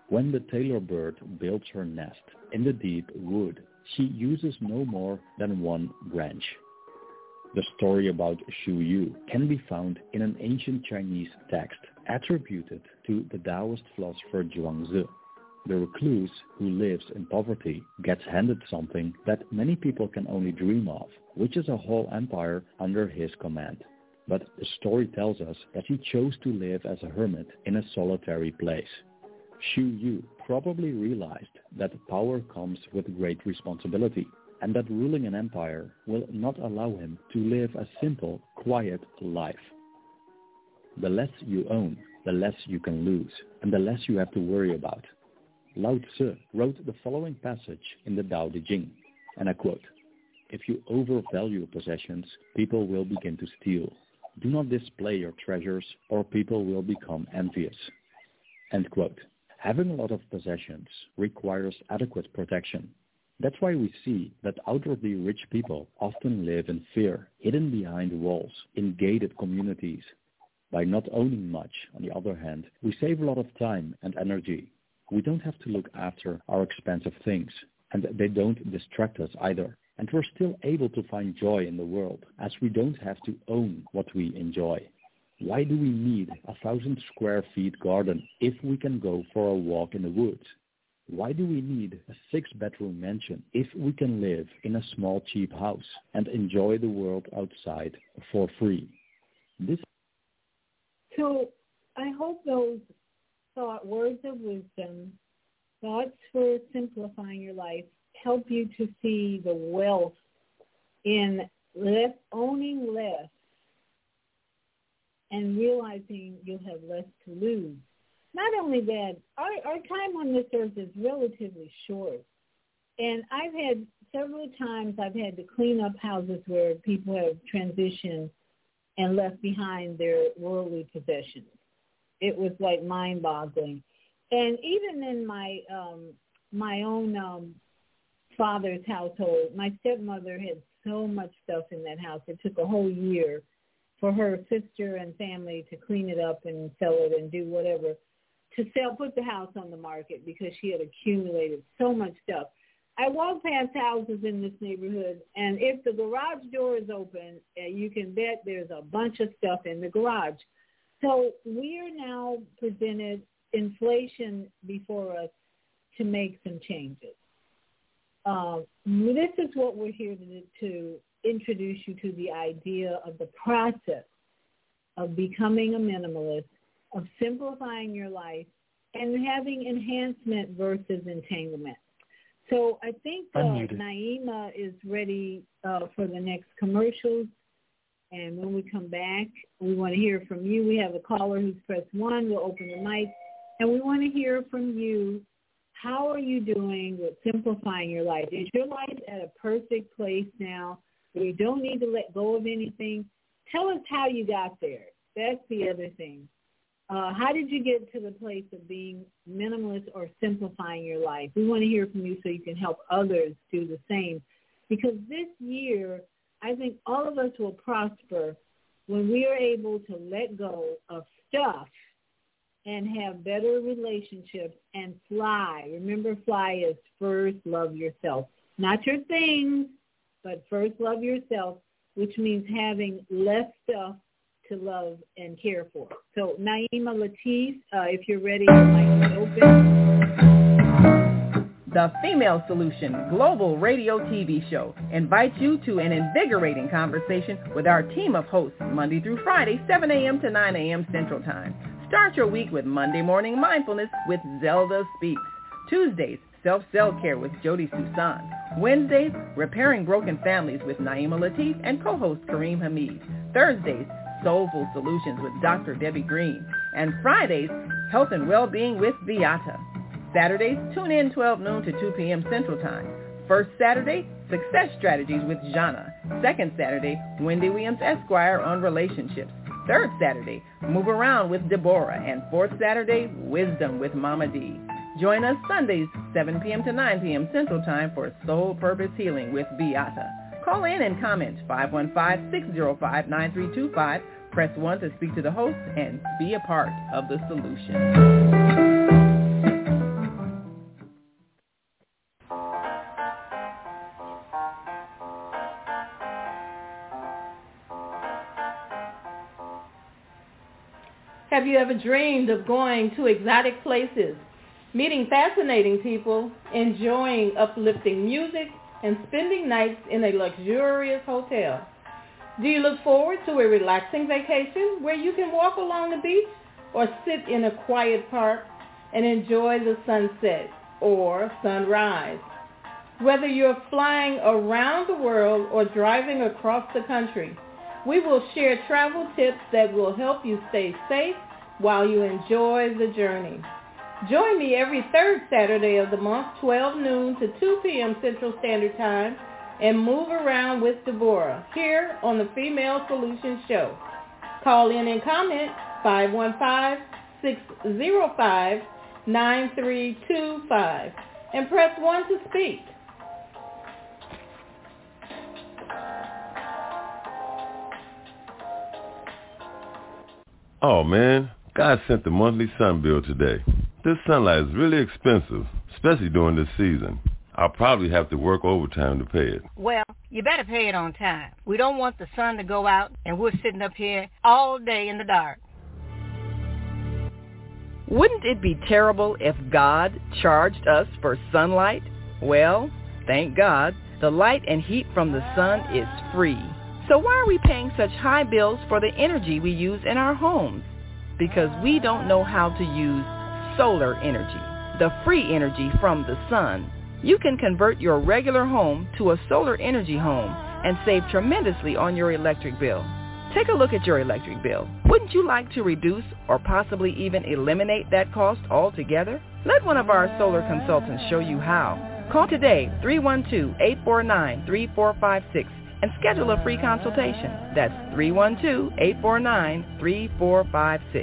When the tailor bird builds her nest in the deep wood, she uses no more than one branch. The story about Xu Yu can be found in an ancient Chinese text attributed to the Taoist philosopher Zhuangzi. The recluse who lives in poverty gets handed something that many people can only dream of, which is a whole empire under his command. But the story tells us that he chose to live as a hermit in a solitary place. Xu Yu probably realized that power comes with great responsibility, and that ruling an empire will not allow him to live a simple, quiet life. The less you own, the less you can lose, and the less you have to worry about. Lao Tzu wrote the following passage in the Tao Te Ching, and I quote, "If you overvalue possessions, people will begin to steal. Do not display your treasures, or people will become envious." End quote. Having a lot of possessions requires adequate protection. That's why we see that outwardly rich people often live in fear, hidden behind walls, in gated communities. By not owning much, on the other hand, we save a lot of time and energy. We don't have to look after our expensive things, and they don't distract us either. And we're still able to find joy in the world, as we don't have to own what we enjoy. Why do we need 1,000 square feet garden if we can go for a walk in the woods? Why do we need a 6-bedroom mansion if we can live in a small cheap house and enjoy the world outside for free? So I hope those words of wisdom, thoughts for simplifying your life, help you to see the wealth in owning less and realizing you'll have less to lose. Not only that, our time on this earth is relatively short. And I've had several times I've had to clean up houses where people have transitioned and left behind their worldly possessions. It was like mind-boggling. And even in my own father's household, my stepmother had so much stuff in that house. It took a whole year for her sister and family to clean it up and sell it and do whatever, put the house on the market because she had accumulated so much stuff. I walk past houses in this neighborhood, and if the garage door is open, you can bet there's a bunch of stuff in the garage. So we are now presented inflation before us to make some changes. This is what we're here to introduce you to, the idea of the process of becoming a minimalist, of simplifying your life, and having enhancement versus entanglement. So I think Naima is ready for the next commercials. And when we come back, we want to hear from you. We have a caller who's pressed 1. We'll open the mic. And we want to hear from you. How are you doing with simplifying your life? Is your life at a perfect place now where you don't need to let go of anything? Tell us how you got there. That's the other thing. How did you get to the place of being minimalist or simplifying your life? We want to hear from you so you can help others do the same. Because this year, I think all of us will prosper when we are able to let go of stuff and have better relationships and fly. Remember, fly is first love yourself. Not your things, but first love yourself, which means having less stuff to love and care for. So Naima Latif, if you're ready, your mic is open. The Female Solution Global Radio TV Show invites you to an invigorating conversation with our team of hosts Monday through Friday, 7 a.m. to 9 a.m. Central Time. Start your week with Monday Morning Mindfulness with Zelda Speaks. Tuesdays, Self-Care with Jody Susan. Wednesdays, Repairing Broken Families with Naima Latif and co-host Kareem Hamid. Thursdays, Soulful Solutions with Dr. Debbie Green. And Fridays, Health and Well-Being with Beata. Saturdays, tune in 12 noon to 2 p.m. Central Time. First Saturday, Success Strategies with Jana. Second Saturday, Wendy Williams Esquire on relationships. Third Saturday, Move Around with Deborah. And fourth Saturday, Wisdom with Mama D. Join us Sundays, 7 p.m. to 9 p.m. Central Time for Soul Purpose Healing with Beata. Call in and comment 515-605-9325. Press 1 to speak to the host and be a part of the solution. Have you ever dreamed of going to exotic places, meeting fascinating people, enjoying uplifting music, and spending nights in a luxurious hotel? Do you look forward to a relaxing vacation where you can walk along the beach or sit in a quiet park and enjoy the sunset or sunrise? Whether you're flying around the world or driving across the country, we will share travel tips that will help you stay safe while you enjoy the journey. Join me every third Saturday of the month, 12 noon to 2 p.m. Central Standard Time, and move around with Deborah here on the Female Solutions Show. Call in and comment 515-605-9325 and press 1 to speak. Oh man, God sent the monthly sun bill today. This sunlight is really expensive, especially during this season. I'll probably have to work overtime to pay it. Well, you better pay it on time. We don't want the sun to go out and we're sitting up here all day in the dark. Wouldn't it be terrible if God charged us for sunlight? Well, thank God, the light and heat from the sun is free. So why are we paying such high bills for the energy we use in our homes? Because we don't know how to use solar energy, the free energy from the sun. You can convert your regular home to a solar energy home and save tremendously on your electric bill. Take a look at your electric bill. Wouldn't you like to reduce or possibly even eliminate that cost altogether? Let one of our solar consultants show you how. Call today, 312-849-3456, and schedule a free consultation. That's 312-849-3456.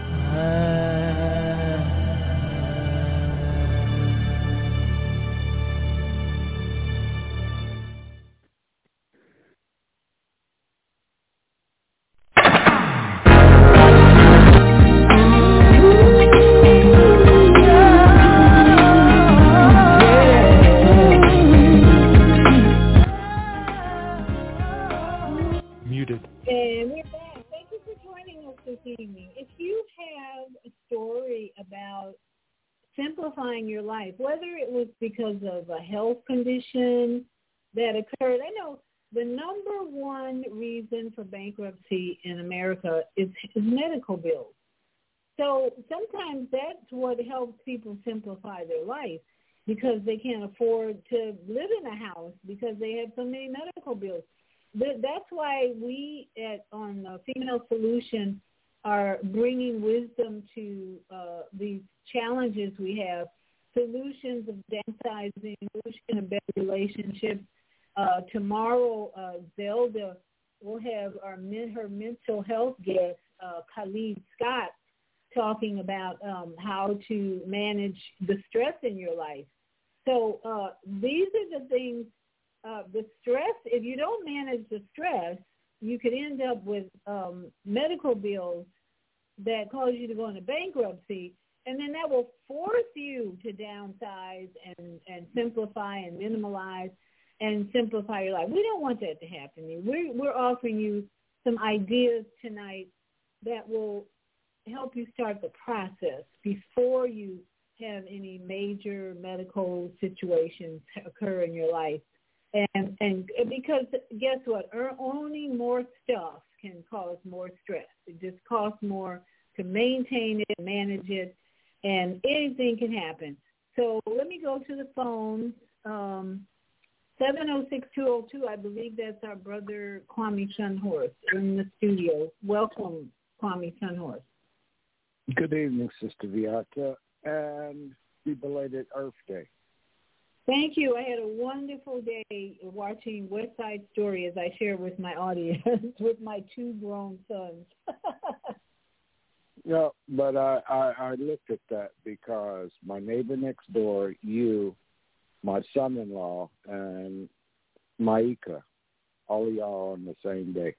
And we're back. Thank you for joining us this evening. If you have a story about simplifying your life, whether it was because of a health condition that occurred, I know the number one reason for bankruptcy in America is medical bills. So sometimes that's what helps people simplify their life, because they can't afford to live in a house because they have so many medical bills. That's why we on Female Solution are bringing wisdom to these challenges we have, solutions of downsizing, solution of better relationships. Tomorrow, Zelda will have her mental health guest, Khalid Scott, talking about how to manage the stress in your life. So these are the things. The stress, if you don't manage the stress, you could end up with medical bills that cause you to go into bankruptcy, and then that will force you to downsize and simplify and minimalize and simplify your life. We don't want that to happen. We're offering you some ideas tonight that will help you start the process before you have any major medical situations occur in your life. And because guess what? Owning more stuff can cause more stress. It just costs more to maintain it, manage it, and anything can happen. So let me go to the phone. 706-202, I believe that's our brother Kwame Sunhorse in the studio. Welcome, Kwame Sunhorse. Good evening, Sister Viata, and happy belated Earth Day. Thank you. I had a wonderful day watching West Side Story, as I share with my audience, with my two grown sons. Yeah, but I looked at that because my neighbor next door, you, my son-in-law, and Maika, all of y'all on the same day.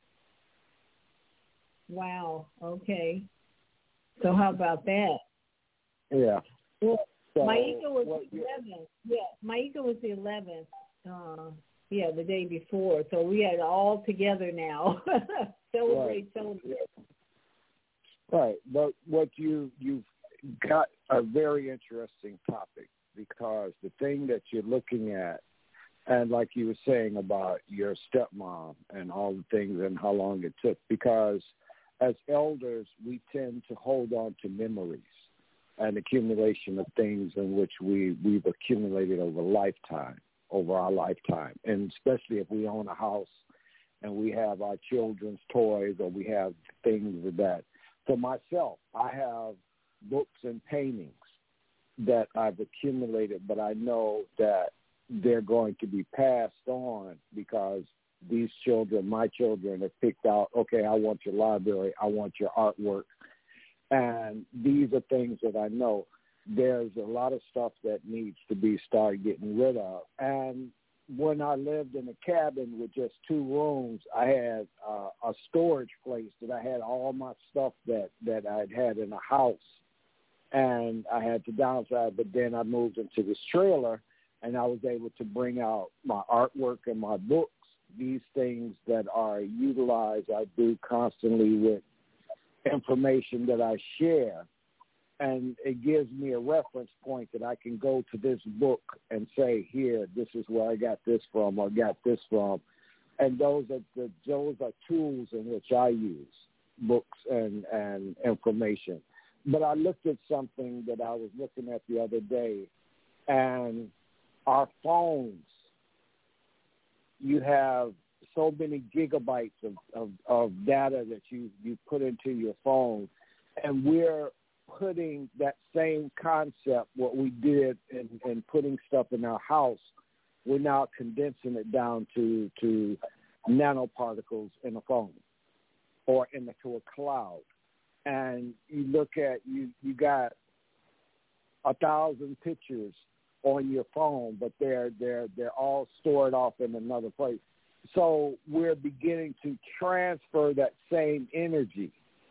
Wow. Okay. So how about that? Yeah. Well, so, Maika was the 11th. Yeah, Maika was the 11th. The day before. So we had it all together now. Celebrate. Right, but what you've got a very interesting topic, because the thing that you're looking at, and like you were saying about your stepmom and all the things and how long it took, because as elders, we tend to hold on to memories and accumulation of things in which we've accumulated over our lifetime. And especially if we own a house and we have our children's toys, or we have things of that. For myself, I have books and paintings that I've accumulated, but I know that they're going to be passed on, because these children, my children, have picked out, okay, I want your library, I want your artwork. And these are things that I know. There's a lot of stuff that needs to be started getting rid of. And when I lived in a cabin with just 2 rooms, I had a storage place that I had all my stuff that I'd had in a house. And I had to downsize, but then I moved into this trailer, and I was able to bring out my artwork and my books, these things that are utilized. I do constantly with information that I share, and it gives me a reference point that I can go to this book and say, here, this is where I got this from, or got this from. And those are tools in which I use, books and information. But I looked at something that I was looking at the other day, and our phones, you have so many gigabytes of data that you put into your phone, and we're putting that same concept, what we did in putting stuff in our house, we're now condensing it down to nanoparticles in a phone or into a cloud. And you look at, you got 1,000 pictures on your phone, but they're all stored off in another place. So we're beginning to transfer that same energy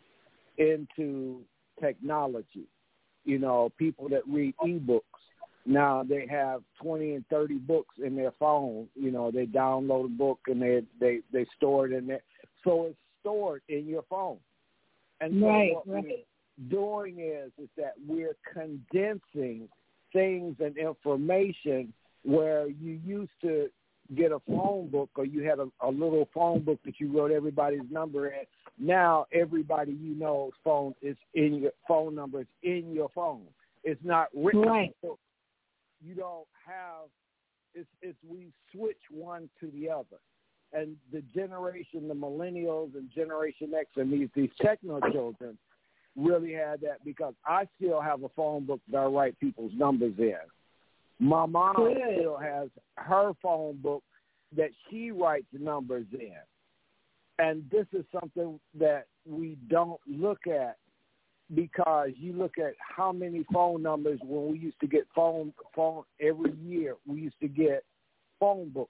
into technology. You know, people that read ebooks, now they have 20 and 30 books in their phone. You know, they download a book and they store it in there. So it's stored in your phone. And so what we're doing is that we're condensing things and information where you used to get a phone book, or you had a little phone book that you wrote everybody's number in. Now everybody you know's phone is in your phone number. It's in your phone. It's not written. Right. You don't have. It's we switch one to the other, and the generation, the millennials and Generation X, and these techno children really had that, because I still have a phone book that I write people's numbers in. My mom still has her phone book that she writes numbers in. And this is something that we don't look at, because you look at how many phone numbers when we used to get phone every year. We used to get phone books,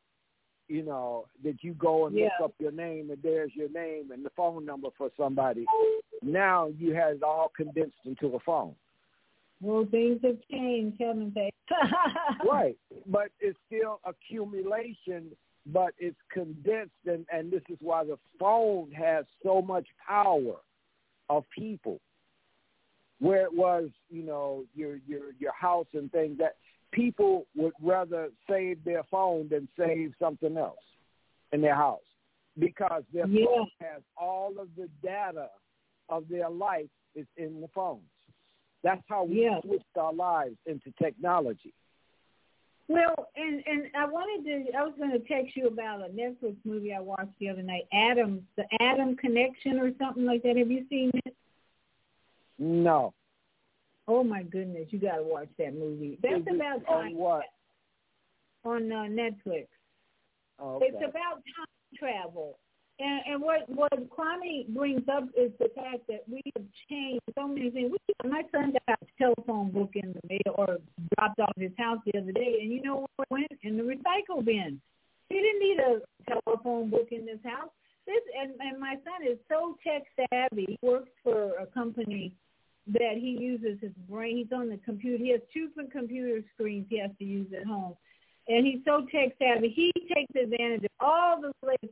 you know, that you go and look up your name, and there's your name and the phone number for somebody. Now you have it all condensed into a phone. Well, things have changed, haven't they? Right, but it's still accumulation, but it's condensed, and this is why the phone has so much power of people. Where it was, you know, your house and things, that people would rather save their phone than save something else in their house, because their phone has all of the data of their life is in the phones. That's how we switched our lives into technology. Well, and I was going to text you about a Netflix movie I watched the other night, the Adam Connection or something like that. Have you seen it? No. Oh my goodness, you got to watch that movie. That's about time. On what? On Netflix. Oh, okay. It's about time travel. And what Kwame brings up is the fact that we have changed so many things. My son got a telephone book in the mail, or dropped off his house the other day, and you know where it went? In the recycle bin. He didn't need a telephone book in this house. And my son is so tech savvy. He works for a company that he uses his brain. He's on the computer. He has 2 different computer screens he has to use at home. And he's so tech savvy, he takes advantage of all the latest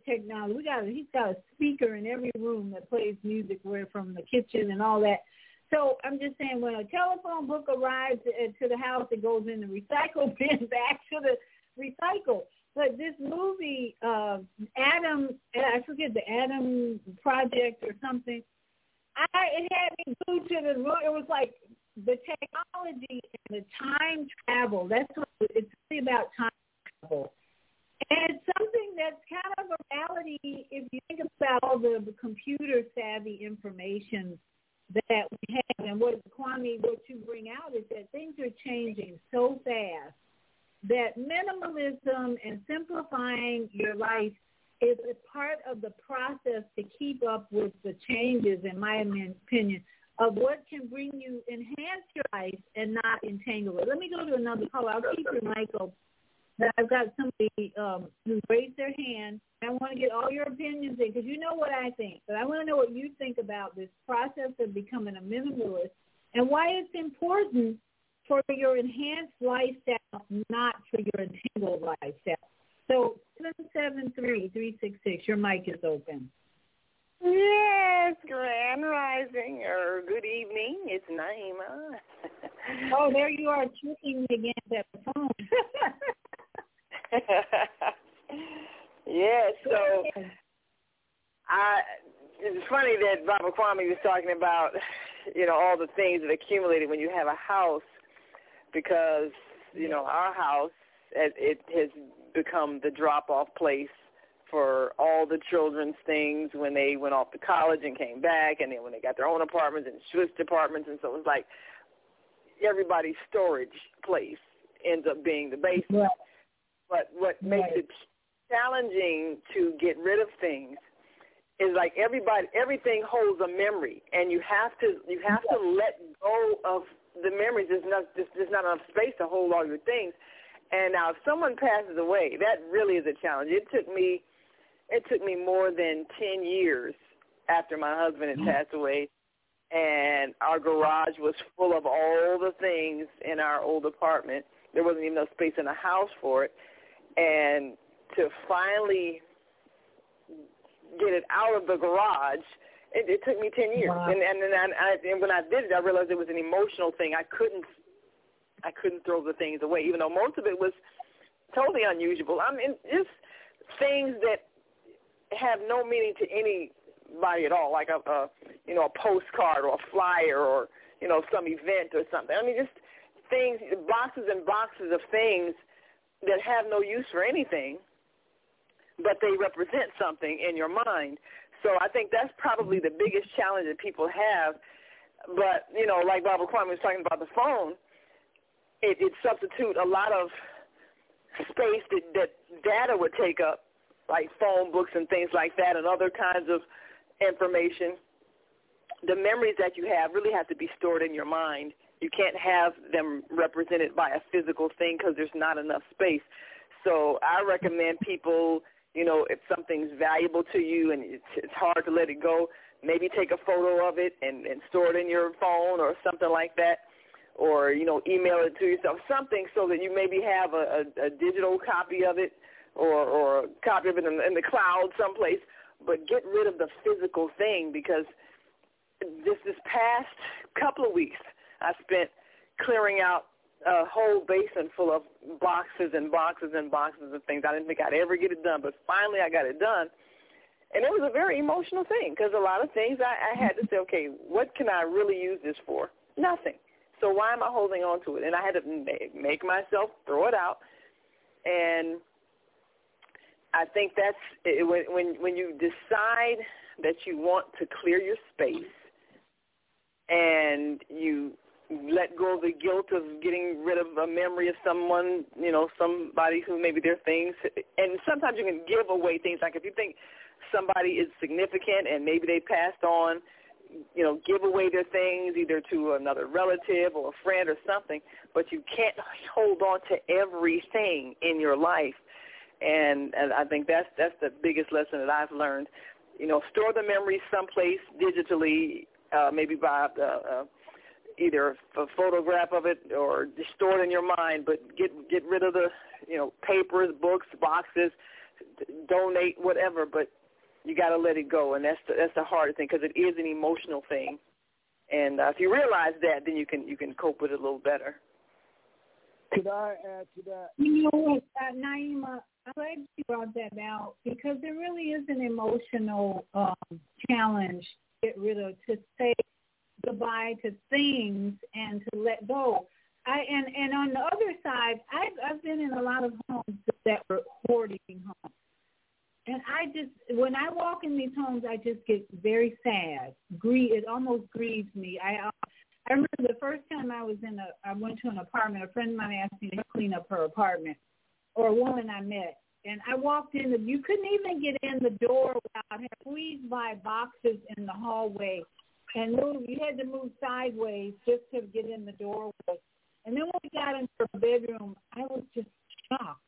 technology. He's got a speaker in every room that plays music, from the kitchen and all that. So I'm just saying, when a telephone book arrives to the house, it goes in the recycle bin back to the recycle. But this movie, Adam, I forget, the Adam Project or something, it had me glued to the room. It was like the technology and the time travel. That's what it's really about, time travel. And it's something that's kind of a reality if you think about all the computer-savvy information that we have. And Kwame, what you bring out is that things are changing so fast that minimalism and simplifying your life is a part of the process to keep up with the changes, in my opinion, of what can enhance your life and not entangle it. Let me go to another caller. I'll keep your mic open. I've got somebody who raised their hand. I want to get all your opinions in, because you know what I think. But I want to know what you think about this process of becoming a minimalist and why it's important for your enhanced lifestyle, not for your entangled lifestyle. So 773-366, your mic is open. Yes, Grand Rising, or good evening. It's Naima. Oh, there you are, tricking me again at the phone. Yeah, so it's funny that Baba Kwame was talking about, all the things that accumulated when you have a house, because, our house, it has become the drop-off place for all the children's things when they went off to college and came back, and then when they got their own apartments and switched apartments, and so it was like everybody's storage place ends up being the basement. Yeah. But what makes it challenging to get rid of things is like everything holds a memory, and you have to let go of the memories. There's not enough space to hold all your things. And now if someone passes away, that really is a challenge. It took me more than 10 years after my husband had passed away, and our garage was full of all the things in our old apartment. There wasn't even enough space in the house for it. And to finally get it out of the garage, it took me 10 years. Wow. And when I did it, I realized it was an emotional thing. I couldn't throw the things away, even though most of it was totally unusable. I mean, just things that have no meaning to anybody at all, like a postcard or a flyer or, some event or something. I mean, just things, boxes and boxes of things that have no use for anything, but they represent something in your mind. So I think that's probably the biggest challenge that people have. But, like Baba Kwame was talking about the phone, it substitutes a lot of space that data would take up, like phone books and things like that and other kinds of information. The memories that you have really have to be stored in your mind. You can't have them represented by a physical thing because there's not enough space. So I recommend people, if something's valuable to you and it's hard to let it go, maybe take a photo of it and store it in your phone or something like that, or, email it to yourself, something so that you maybe have a digital copy of it or a copy of it in the cloud someplace, but get rid of the physical thing, because this past couple of weeks I spent clearing out a whole basin full of boxes and boxes and boxes of things. I didn't think I'd ever get it done, but finally I got it done. And it was a very emotional thing, because a lot of things I had to say, okay, what can I really use this for? Nothing. So why am I holding on to it? And I had to make myself throw it out. And I think that's when you decide that you want to clear your space and you let go of the guilt of getting rid of a memory of someone, somebody who maybe their things. And sometimes you can give away things. Like if you think somebody is significant and maybe they passed on, give away their things either to another relative or a friend or something, but you can't hold on to everything in your life. And I think that's the biggest lesson that I've learned. Store the memories someplace digitally, maybe by either a photograph of it or just store it in your mind, but get rid of the, papers, books, boxes, donate, whatever, but you got to let it go, and that's the hardest thing because it is an emotional thing. And if you realize that, then you can cope with it a little better. Could I add to that? You know what, Naima, I'm glad you brought that out because there really is an emotional challenge to get rid of, to say goodbye to things and to let go. And on the other side, I've been in a lot of homes that were hoarding homes. And when I walk in these homes, I just get very sad. It almost grieves me. I remember the first time I went to an apartment, a friend of mine asked me to clean up her apartment, or a woman I met. And I walked in, you couldn't even get in the door without having squeezed by boxes in the hallway. And you had to move sideways just to get in the doorway. And then when we got into her bedroom, I was just shocked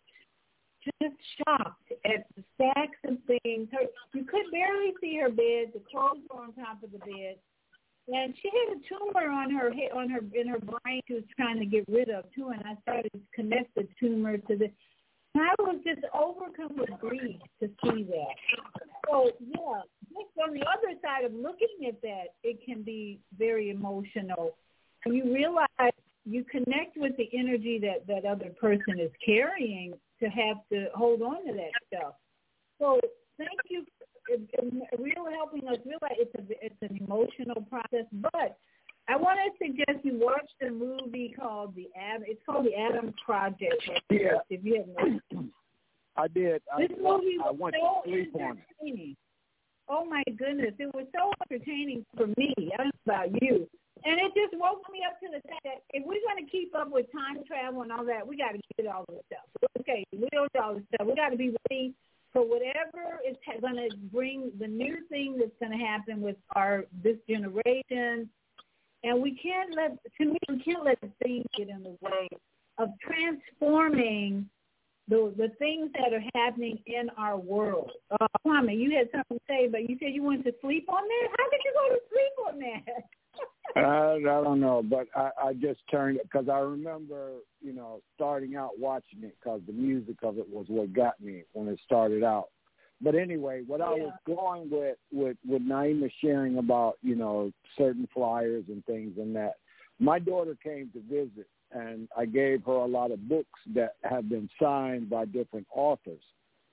at the stacks of things. You could barely see her bed. The clothes were on top of the bed. And she had a tumor on her head, in her brain she was trying to get rid of, too. And I started to connect the tumor to the... And I was just overcome with grief to see that. So, yeah, just on the other side of looking at that, it can be very emotional. And you realize you connect with the energy that other person is carrying to have to hold on to that stuff. So thank you for really helping us realize it's an emotional process. But I want to suggest you watch the movie called The Adam Project. Yeah. If you haven't watched it. I did. This movie I was went so to sleep on it. entertaining. Oh, my goodness. It was so entertaining for me. I don't know about you. And it just woke me up to the fact that if we're going to keep up with time travel and all that, we got to get all this stuff. Okay, we don't do all this stuff. We got to be ready for whatever is going to bring the new thing that's going to happen with this generation. And we can't let things get in the way of transforming the things that are happening in our world. Kwame, you had something to say, but you said you went to sleep on that? How did you go to sleep on that? I don't know, but I just turned it because I remember, starting out watching it because the music of it was what got me when it started out. But anyway, what I was going with Naima sharing about, certain flyers and things and that, my daughter came to visit, and I gave her a lot of books that have been signed by different authors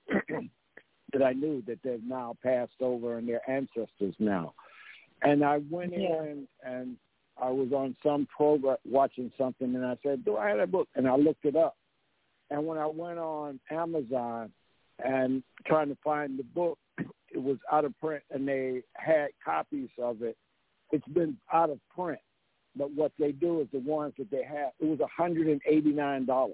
that I knew that they've now passed over and they're ancestors now. And I went in and I was on some program watching something, and I said, do I have that book? And I looked it up. And when I went on Amazon and trying to find the book, it was out of print, and they had copies of it. It's been out of print. But what they do is the ones that they have, it was $189.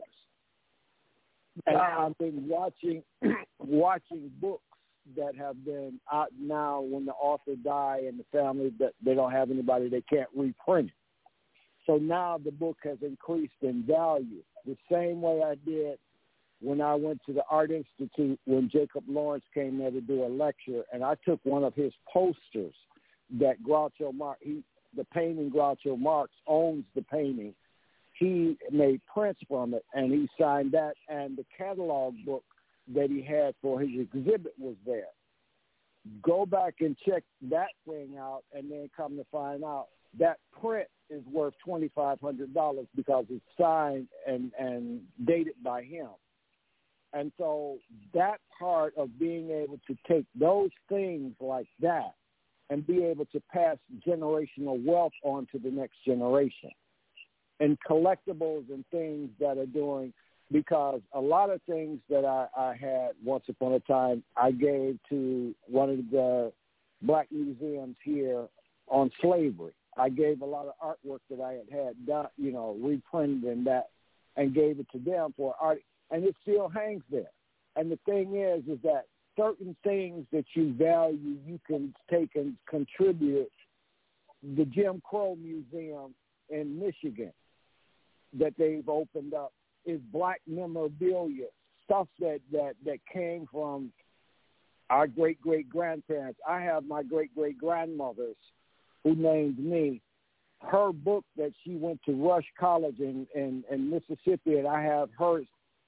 And I've been watching books that have been out now when the author died and the family that they don't have anybody, they can't reprint it. So now the book has increased in value. The same way I did when I went to the Art Institute when Jacob Lawrence came there to do a lecture, and I took one of his posters that Groucho Marx, the painting Groucho Marx owns the painting. He made prints from it, and he signed that, and the catalog book that he had for his exhibit was there. Go back and check that thing out, and then come to find out that print is worth $2,500 because it's signed and dated by him. And so that part of being able to take those things like that and be able to pass generational wealth on to the next generation. And collectibles and things that are doing, because a lot of things that I had once upon a time, I gave to one of the black museums here on slavery. I gave a lot of artwork that I had done, reprinted and that, and gave it to them for art, and it still hangs there. And the thing is that certain things that you value, you can take and contribute. The Jim Crow Museum in Michigan that they've opened up is black memorabilia, stuff that came from our great-great-grandparents. I have my great-great-grandmothers who named me. Her book that she went to Rush College in Mississippi, and I have hers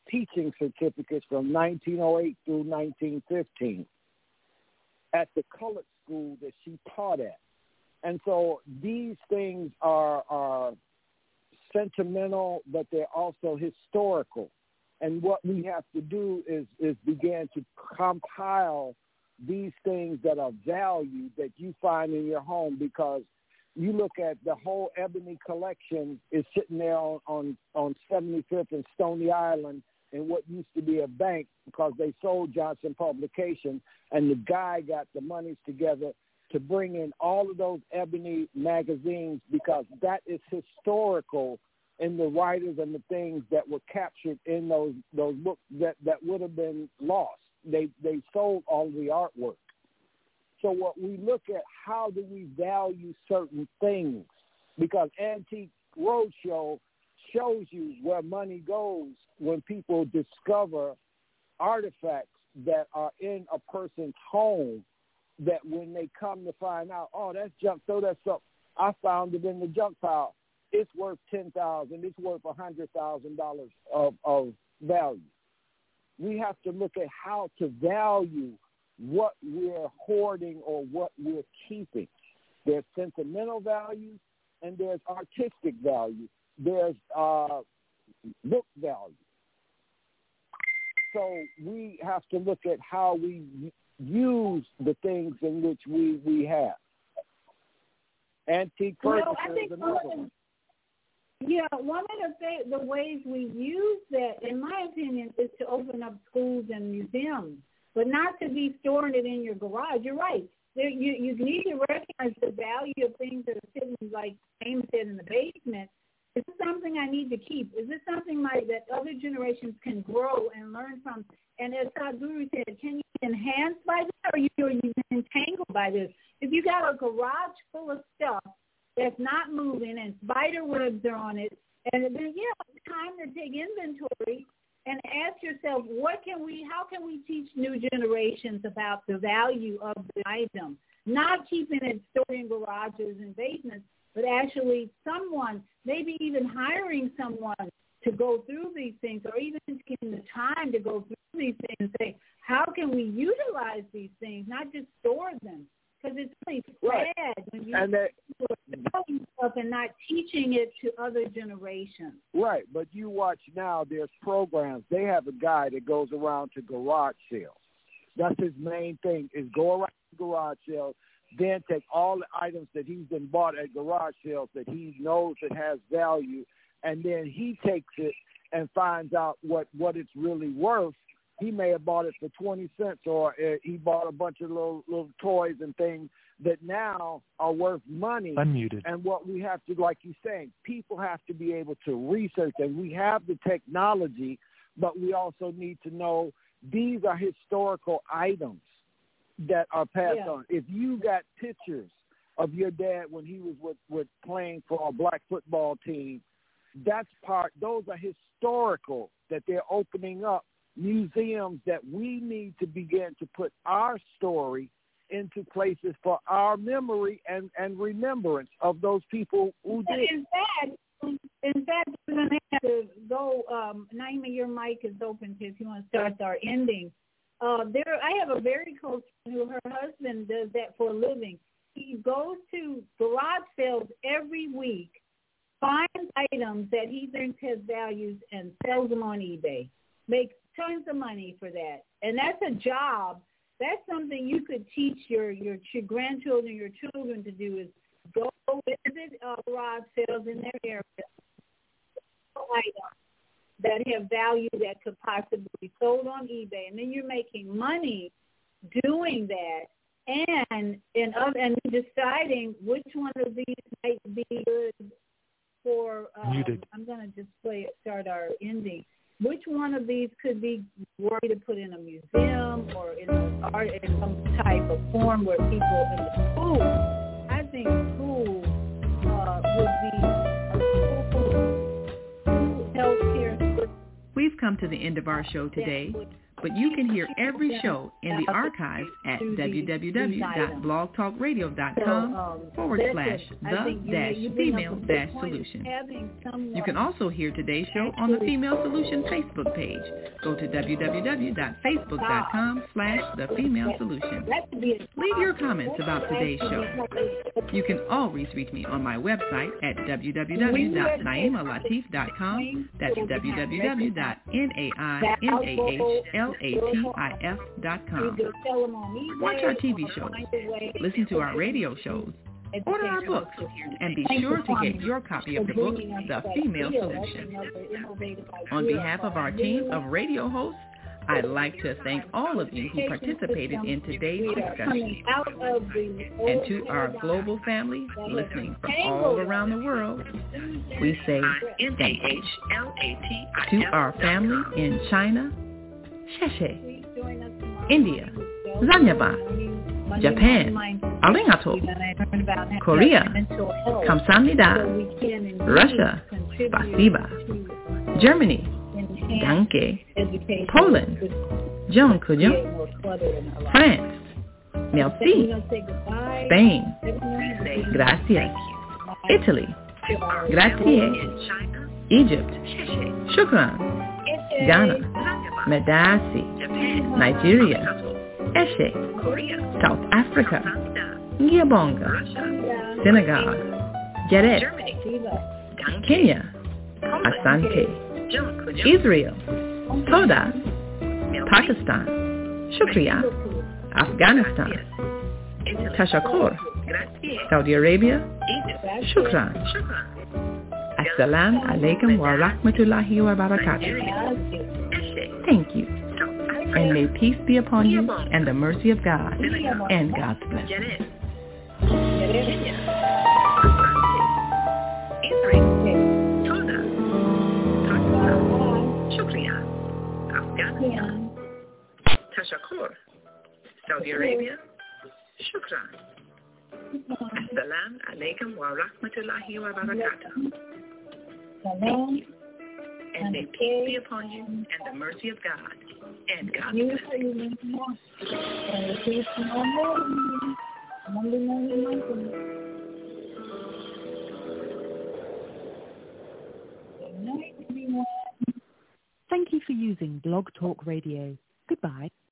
teaching certificates from 1908 through 1915 at the colored school that she taught at. And so these things are sentimental, but they're also historical. And what we have to do is begin to compile these things that are valued that you find in your home, because you look at the whole Ebony collection is sitting there on 75th and Stony Island in what used to be a bank, because they sold Johnson Publications, and the guy got the monies together to bring in all of those Ebony magazines, because that is historical in the writers and the things that were captured in those books that would have been lost. They sold all the artwork. So what we look at, how do we value certain things? Because Antique Roadshow shows you where money goes when people discover artifacts that are in a person's home, that when they come to find out, oh, that's junk, throw that stuff. I found it in the junk pile. It's worth $10,000. It's worth $100,000 of value. We have to look at how to value what we're hoarding or what we're keeping. There's sentimental value and there's artistic value. There's book value. So we have to look at how we use the things in which we have. Antique furniture is another one. Yeah, one of the ways we use that, in my opinion, is to open up schools and museums, but not to be storing it in your garage. You're right. You need to recognize the value of things that are sitting, like James said, in the basement. Is this something I need to keep? Is this something that other generations can grow and learn from? And as Sadhguru said, can you be enhanced by this, or are you entangled by this? If you got a garage full of stuff that's not moving and spider webs are on it, and then, it's time to take inventory and ask yourself, how can we teach new generations about the value of the item? Not keeping it stored in garages and basements, but actually maybe even hiring someone to go through these things, or even taking the time to go through these things and say, how can we utilize these things, not just store them? Because it's really sad when you selling stuff and not teaching it to other generations. Right, but you watch now, there's programs. They have a guy that goes around to garage sales. That's his main thing, is go around to garage sales, then take all the items that he's been bought at garage sales that he knows that has value, and then he takes it and finds out what it's really worth. He may have bought it for 20 cents, or he bought a bunch of little toys and things that now are worth money. Unmuted. And what we have to, like you're saying, people have to be able to research, and we have the technology, but we also need to know these are historical items that are passed on. If you got pictures of your dad when he was with playing for a black football team, those are historical, that they're opening up museums that we need to begin to put our story into places for our memory and remembrance of those people who did. In fact, we're going to have to go. Naima, your mic is open if you want to start our ending. I have a very close friend who her husband does that for a living. He goes to garage sales every week, finds items that he thinks has values, and sells them on eBay. Makes tons of money for that. And that's a job. That's something you could teach your grandchildren, your children to do, is go visit garage sales in their area, items that have value that could possibly be sold on eBay. And then you're making money doing that and deciding which one of these might be good for, I'm going to just start our ending. Which one of these could be worthy to put in a museum or in some type of form where people in the school? I think school would be a school healthcare. We've come to the end of our show today, but you can hear every show in the archives at www.blogtalkradio.com/the-female-solution. You can also hear today's show on the Female Solution Facebook page. Go to www.facebook.com/the-female-solution. Leave your comments about today's show. You can always reach me on my website at www.naimalatif.com. That's www.naimalatif.com. Watch our TV shows, listen to our radio shows, order our books, and be sure to get your copy of the book, The Female Solution. On behalf of our team of radio hosts, I'd like to thank all of you who participated in today's discussion. And to our global family listening from all around the world, we say thank you. To our family in China, Sheshe. India, Zanyaba. Japan, Arigato. Korea, Kamsahamnida. Russia, Spasiba. Germany, Danke. Poland, John Kujon. France, Merci. Spain, Gracias. Italy, Grazie. Egypt, Shukran. Ghana, Medasi. Nigeria, Eshe. South Africa, Ngiyabonga. Senegal, Geret. Kenya, Asante. Israel, Toda. Pakistan, Shukriya. Afghanistan, Tashakur. Saudi Arabia, Shukran. Assalamu alaikum wa rahmatullahi wa barakatuh. Thank you. And may peace be upon you and the mercy of God and God's blessing. Afghanistan, Tashakur, Saudi Arabia, Shukran. Assalamu alaikum wa rahmatullahi wa barakatuh. Thank you. And may peace be upon you and the mercy of God and God's blessing. Thank you for using Blog Talk Radio. Goodbye.